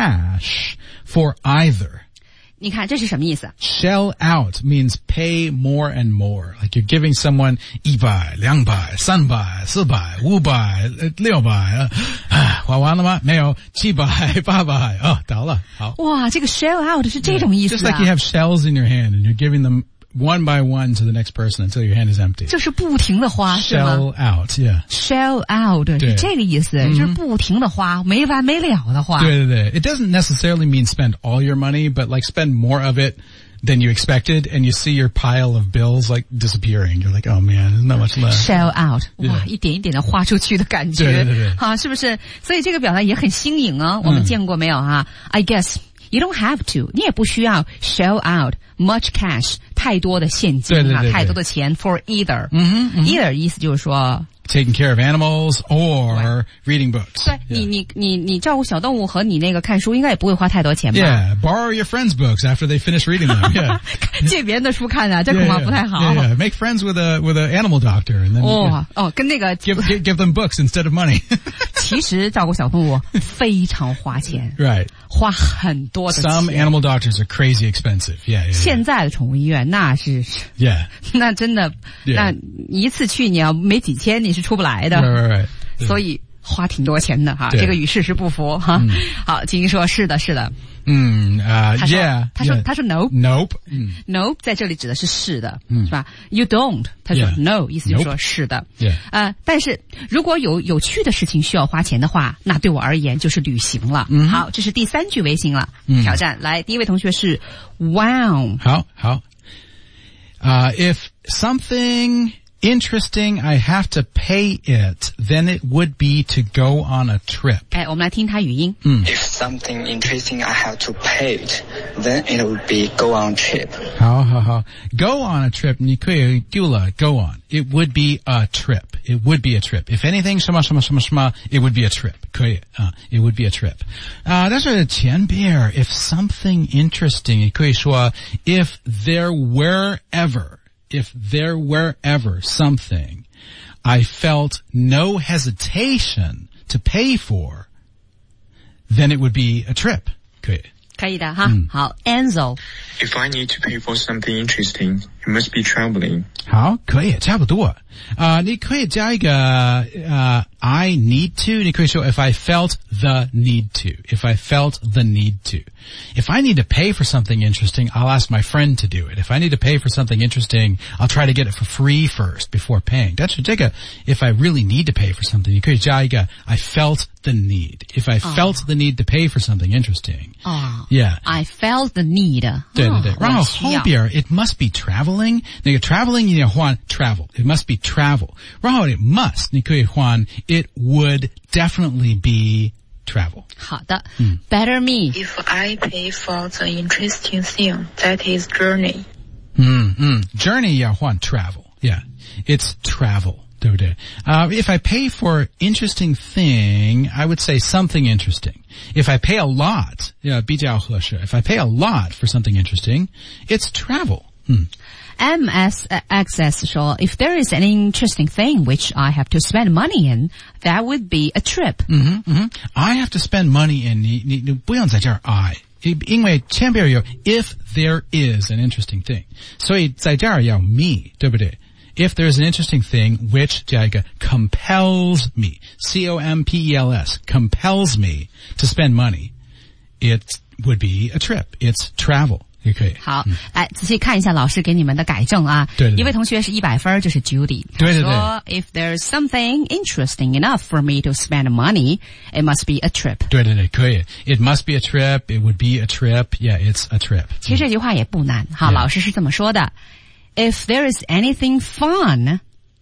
cash for either. 你看这是什么意思？ Shell out means pay more and more. Like you're giving someone 一百、两百、三百、四百、五百、六百，花完了吗？没有，七百、八百，哦，到了，好。 哇，这个 shell out 是这种意思啊。 Just like you have shells in your hand and you're giving them one by one to the next person until your hand is empty. 就是不停的花，是吗 Shell out, yeah. ？Shell out 是这个意思，就是不停的花，没完没了的花。 对对对 It doesn't necessarily mean spend all your money, but like spend more of it than you expected, and you see your pile of bills like disappearing. You're like, oh man, there's not much left. Shell out， 哇， Yeah. 一点一点的花出去的感觉， 对对对好，是不是？所以这个表达也很新颖啊，我们见过没有啊、嗯、？I guess you don't have to， 你也不需要 shell out much cash， 太多的现金啊， 对对对对太多的钱 for either， 嗯哼嗯哼 either 意思就是说。 Taking care of animals or reading books. 对， Yeah. 你你你你照顾小动物和你那个看书，应该也不会花太多钱吧 Yeah, borrow your friends' books after they finish reading them. Yeah. 借别人的书看啊，这 Yeah, 恐怕 yeah. 不太好。 Yeah, yeah. Make friends with a with an animal doctor, and then 哦哦，跟那个 give, give give them books instead of money. 其实照顾小动物非常花钱， Right. 花很多的 Some 钱。 animal doctors are crazy expensive. Yeah, yeah, 现在的宠物医院那是， yeah. 那真的， Yeah. 那一次去你要没几千你是出不来的， Right, right, right. 所以花挺多钱的哈。 对这个与事实不符哈。好，金英说是的，是的。 Mm, uh, 他说 yeah. 他说 yeah. 他说 no Nope. Mm. no 在这里指的是是的，是吧 ？You don't， 他说 Yeah. no， 意思就是说 Nope. 是的。 Yeah. 呃，但是如果有有趣的事情需要花钱的话，那对我而言就是旅行了。好，这是第三句微信了。挑战来，第一位同学是 Wow。 好好。Uh, if something interesting I have to pay it, then it would be to go on a trip. 哎，我们来听他语音。 嗯 If something interesting I have to pay it, then it would be go on trip. 好好好 Go on a trip, 你可以丢了 go on. It would be a trip. It would be a trip. If anything, 什么什么什么什么 it would be a trip. 可以啊 It would be a trip. 啊、但是前边 if something interesting, 你可以说 if there were ever, if there were ever something I felt no hesitation to pay for, then it would be a trip. 可以。 可以的哈。好 Enzo If I need to pay for something interesting, it must be traveling. 好，可以，差不多。啊、你可以加一个呃、I need to， 你可以说 if I felt the need to. If I felt the need to. If I need to pay for something interesting, I'll ask my friend to do it. If I need to pay for something interesting, I'll try to get it for free first before paying. 但是这个 if I really need to pay for something, 你可以加一个 I felt the need. If I felt the need to pay for something interesting. 哦 Yeah. I felt the need. 对对对， 哦然后我需要后边 it must be traveling， 那个 traveling 你要换 travel， it must be travel， 然后 it must 你可以换 it would definitely be travel。 好的、嗯、Better me If I pay for the interesting thing, that is journey. 嗯嗯 journey 要换 travel， yeah it's travel， 对不对？ Uh, if I pay for interesting thing, I would say something interesting. If I pay a lot, yeah, 比较合适。 If I pay a lot for something interesting, it's travel. 嗯 M S X S 说 If there is an interesting thing which I have to spend money in, that would be a trip. 嗯哼嗯哼 I have to spend money in 你你你不用在这儿 I， 因为前边有 if there is an interesting thing， 所以在这儿要 me， 对不对？ If there's an interesting thing which 加一个 compels me, C O M P E L S, compels me to spend money, it would be a trip. It's travel. 也可以。 好，来仔细看一下老师给你们的改正啊。 对对对一位同学是一百分，就是 Judy。 对对对。 说 If there's something interesting enough for me to spend money, it must be a trip. 对对对，可以。It must be a trip. It would be a trip. Yeah, it's a trip. 其实这句话也不难。好， Yeah. 老师是这么说的。If there is anything fun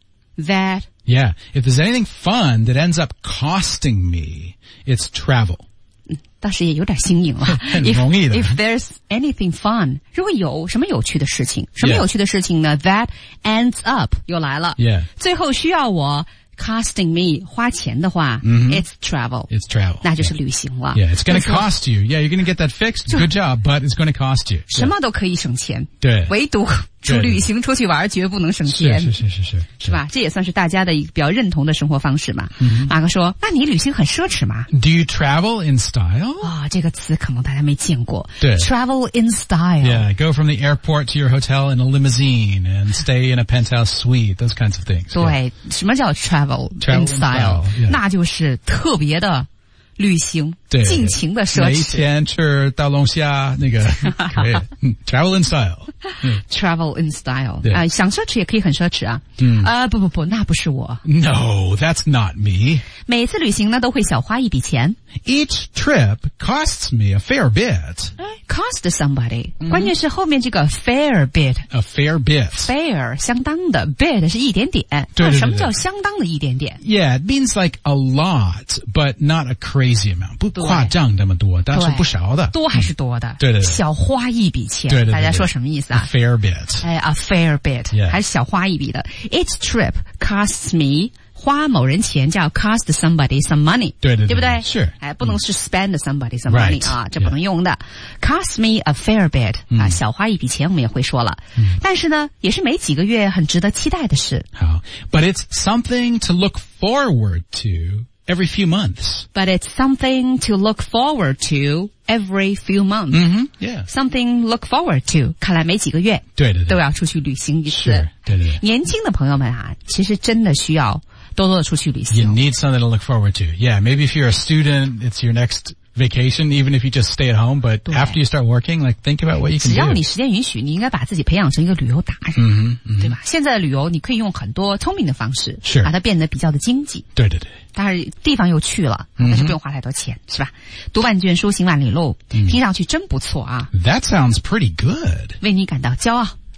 that Yeah, if there's anything fun that ends up costing me, it's travel. 倒是也有点新颖了。 很容易的。 If, if there's anything fun， 如果有什么有趣的事情，什么 Yeah. 有趣的事情呢 ？That ends up 又来了。 Yeah. 最后需要我 costing me 花钱的话、 mm-hmm. ，it's travel. It's travel. 那就是旅行了。 Yeah, it's going to 就是说 cost you. Yeah, you're going to get that fixed. Good job, but it's going to cost you. 什么都可以省钱， 对唯独出对旅行出去玩绝不能省钱。 是是是是是， 是吧？这也算是大家的一个比较认同的生活方式嘛。马哥说：“那你旅行很奢侈吗？” Do you travel in style? 啊、这个词可能大家没见过。 对 ，travel in style。 Yeah, go from the airport to your hotel in a limousine and stay in a penthouse suite. Those kinds of things. 对，什么叫 travel Travel in in style？ style, yeah. 那就是特别的旅行， 对， 尽情的奢没侈。 钱吃大龙虾那个可以。嗯 Travel in style. 嗯 travel in style 对啊、想奢侈也可以很奢侈啊。 嗯啊、不不不，那不是我。 No, that's not me. 每次旅行呢都会小花一笔钱。 Each trip costs me a fair bit. Cost somebody，、关键是后面这个 fair bit。 A fair bit. fair 相当的 bit 是一点点。 对对对那什么叫相当的一点点？ Yeah, it means like a lot, but not a crazy amount. 不夸张那么多，但是不少的。 多还是多的？ 对对对小花一笔钱。 对对对对大家说什么意思 A 啊？ fair bit. 哎 ，a fair bit，、 Yeah. 还是小花一笔的。Each trip costs me， 花某人钱叫 cost somebody some money， 对对对对不对？ 是哎，不能是 spend somebody some Right. money 啊，这不能用的。Cost me a fair bit 啊，小花一笔钱，我们也会说了。但是呢，也是没几个月很值得期待的事。 好 But it's something to look forward to every few months. But it's something to look forward to every few months. Mm-hmm. Yeah. Something look forward to， 看来没几个月对对对都要出去旅行一次。 是对对对年轻的朋友们啊，其实真的需要多多的出去旅 You 行。 need something to look forward to. Yeah, maybe if you're a student, it's your next vacation, even if you just stay at home. But 对 after you start working, like think about what you 只 can 要 do. 你时间允许，你应该把自己培养成一个旅游达人， 嗯嗯对吧？现在的旅游你可以用很多聪明的方式， 是把它变得比较的经济。 对对对。 当然地方又去了，但是不用花太多钱，是吧？读万卷书，行万里路，听上去真不错啊， That sounds pretty good. 为你感到骄傲。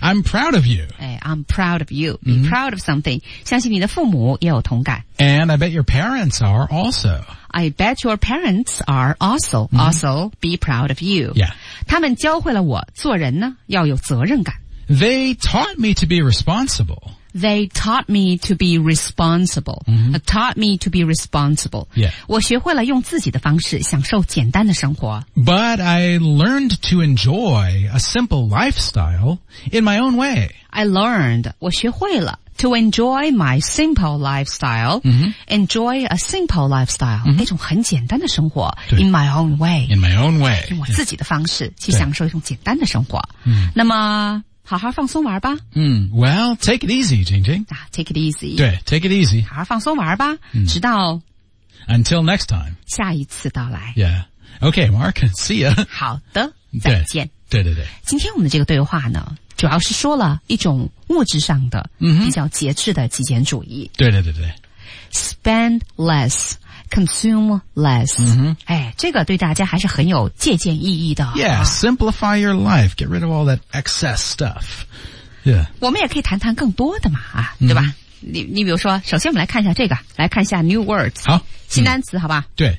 I'm proud of you. 哎 I'm proud of you. Be proud of something. 相信你的父母也有同感。 And I bet your parents are also. I bet your parents are also. Also, be proud of you. Yeah. 他们教会了我做人呢要有责任感。 They taught me to be responsible. They taught me to be responsible. Mm-hmm. Taught me to be responsible. Yeah. 我学会了用自己的方式享受简单的生活。 But I learned to enjoy a simple lifestyle in my own way. I learned. 我学会了 to enjoy my simple lifestyle. Mm-hmm. Enjoy a simple lifestyle. 那种很简单的生活。 对 In my own way. In my own way. 用我自己的方式去享受一种简单的生活。那么好好放松玩吧。 Mm, well, take it easy, Jing Jing. 啊 Take it easy. 对 take it easy. 好好放松玩吧。直到 Until next time. 下一次到来。 Yeah. Okay, Mark. See ya. 好的，再见。 对对对。 今天我们的这个对话呢，主要是说了一种物质上的、比较节制的极简主义。 对对对对。 Spend less, consume less。哎，这个对大家还是很有借鉴意义的。 Yeah, 啊 simplify your life. Get rid of all that excess stuff. Yeah. 我们也可以谈谈更多的嘛，啊，对吧？你你比如说，首先我们来看一下这个，来看一下 new words。 好， 新单词，好吧？ 对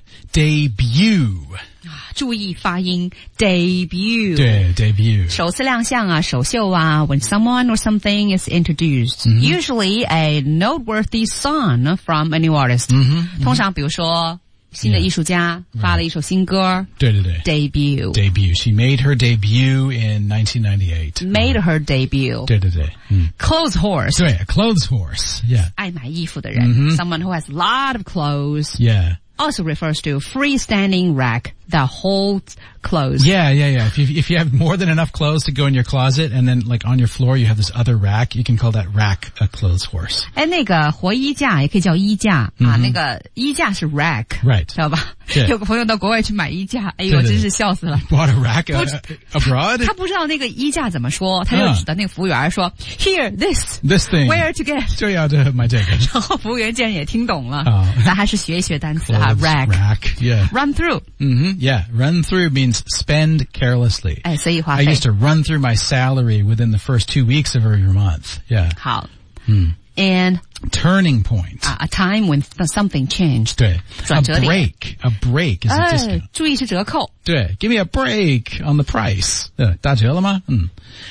，debut。 注意发音 ，debut。 对 ，debut。 首次亮相啊，首秀啊 ，when someone or something is introduced, usually a noteworthy song from a new artist。通常比如说新的艺术家发了一首新歌， 对对对 ，debut。 debut. She made her debut in nineteen ninety-eight. Made her debut。 对对对，嗯 Clothes horse。 对 ，a clothes horse. Yeah. 爱买衣服的人，someone who has a lot of clothes。 Yeah. Also refers to freestanding rack that holds clothes. Yeah, yeah, yeah. If you if you have more than enough clothes to go in your closet, and then like on your floor you have this other rack, you can call that rack a clothes horse. 哎，那个活衣架也可以叫衣架、啊，那个衣架是 rack， Right. 知道吧？ 对有个朋友到国外去买衣架，哎呦， 对对对真是笑死了。 Bought a rack uh, abroad? 他不知道那个衣架怎么说，他就指着那个服务员说、嗯、：“Here, this, this thing. Where to get？” 就要这买这个。 然后服务员竟然也听懂了， 哦、 咱还是学一学单词哈 ，rack, rack, yeah. Run through. Mm-hmm. Yeah, run through means spend carelessly. 哎，随意花 I 费。 used to run through my salary within the first two weeks of every month. Yeah. 好， 嗯 ，and turning point. uh, a time when something changed. 对 a 转折点 break. A break is a 哎 discount. 注意是折扣。 对 give me a break on the price. 对打折了吗？嗯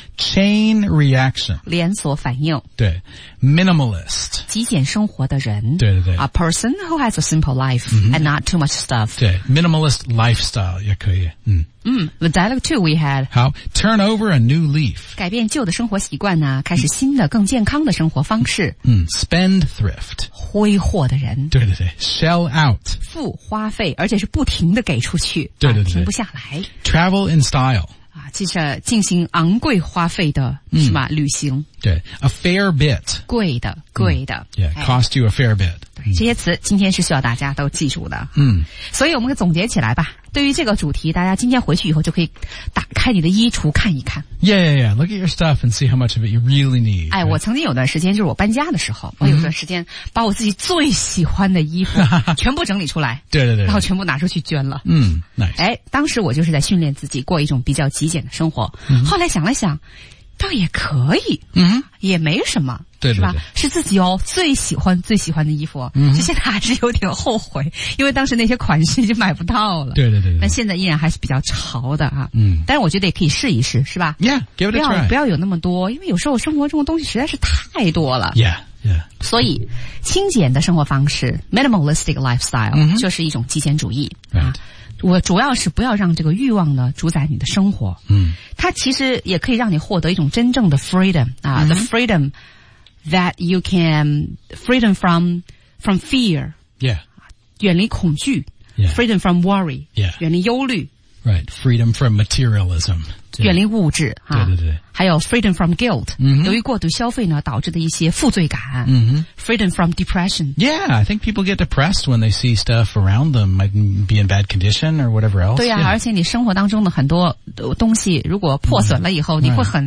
chain reaction. 连锁反应。 对 minimalist. 极简生活的人， 对对对 ，a person who has a simple life、and not too much stuff。 对 minimalist lifestyle 也可以。嗯嗯 ，the dialogue two we had。 好 turn over a new leaf. 改变旧的生活习惯呢，开始新的更健康的生活方式。 嗯 spendthrift. 挥霍的人， 对对对 shell out. 付花费，而且是不停的给出去， 对对对啊、停不下来。 travel in style. 啊，接着进行昂贵花费的、是吧？旅行， 对 a fair bit. 贵的，贵的。 Yeah, 哎 cost you a fair bit. 这些词今天是需要大家都记住的。 嗯， 所以我们给总结起来吧。对于这个主题，大家今天回去以后就可以打开你的衣橱看一看。 Yeah, yeah, yeah. Look at your stuff and see how much of it you really need. 哎，我曾经有段时间就是我搬家的时候，我有段时间把我自己最喜欢的衣服全部整理出来， 对对对， 然后全部拿出去捐了。 嗯 nice. 哎，当时我就是在训练自己过一种比较极简的生活。后来想了想，倒也可以， 嗯， 也没什么。 对对对， 是吧？是自己哦，最喜欢最喜欢的衣服，嗯，就现在还是有点后悔，因为当时那些款式已经买不到了。 对对对对， 但现在依然还是比较潮的啊。 嗯， 但是我觉得也可以试一试，是吧 ？Yeah, give it a 不要 try. 不要有那么多，因为有时候生活中的东西实在是太多了。 Yeah, yeah. 所以，轻简的生活方式 （minimalistic lifestyle）、嗯、就是一种极简主义、 right. 啊。我主要是不要让这个欲望呢主宰你的生活。 嗯， 它其实也可以让你获得一种真正的 freedom 啊、嗯、，the freedom。That you can freedom from from fear, yeah, 远离恐惧 yeah. freedom from worry, yeah, 远离忧虑 right, freedom from materialism, 远离物质啊， 对对对， 还有 freedom from guilt，、嗯、由于过度消费呢导致的一些负罪感， 嗯 freedom from depression. Yeah, I think people get depressed when they see stuff around them might be in bad condition or whatever else. 对呀、啊 yeah. 而且你生活当中的很多东西如果破损了以后，嗯、你会很。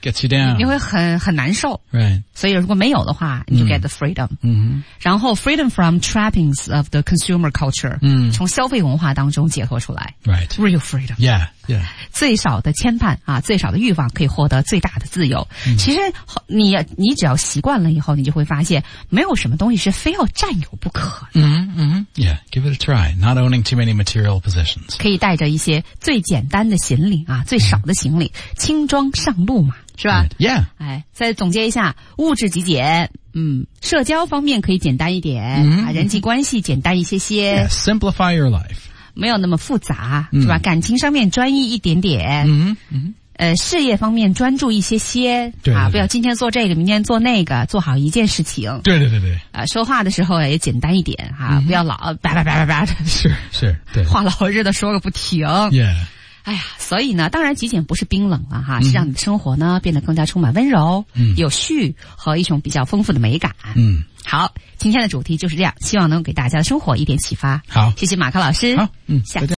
gets you down. 你会很很难受。 Right. 所以如果没有的话，你就 get the freedom. 嗯， 然后 freedom from trappings of the consumer culture. 嗯，从消费文化当中解脱出来。 Right. Real freedom. Yeah, yeah. 最少的牵绊啊，最少的欲望可以获得最大的自由。嗯、其实你你只要习惯了以后，你就会发现没有什么东西是非要占有不可的。 嗯嗯 Yeah, give it a try. Not owning too many material possessions. 可以带着一些最简单的行李啊，最少的行李，轻装上路嘛。是吧 ？Yeah. 哎，再总结一下，物质极简，嗯，社交方面可以简单一点，嗯、啊，人际关系简单一些些。 Yeah, simplify your life. 没有那么复杂，嗯、是吧？感情上面专一一点点。 嗯嗯。 呃，事业方面专注一些些， 对对对啊，不要今天做这个，明天做那个，做好一件事情。 对对对对。 啊，说话的时候也简单一点哈、啊嗯，不要老叭叭叭叭叭的。 是是，对。 话痨日的说个不停。 Yeah. 哎呀，所以呢，当然极简不是冰冷了哈，是让你的生活呢变得更加充满温柔、嗯、有序和一种比较丰富的美感。 嗯， 好，今天的主题就是这样，希望能给大家的生活一点启发。 好， 谢谢马克老师。 好，嗯， 下。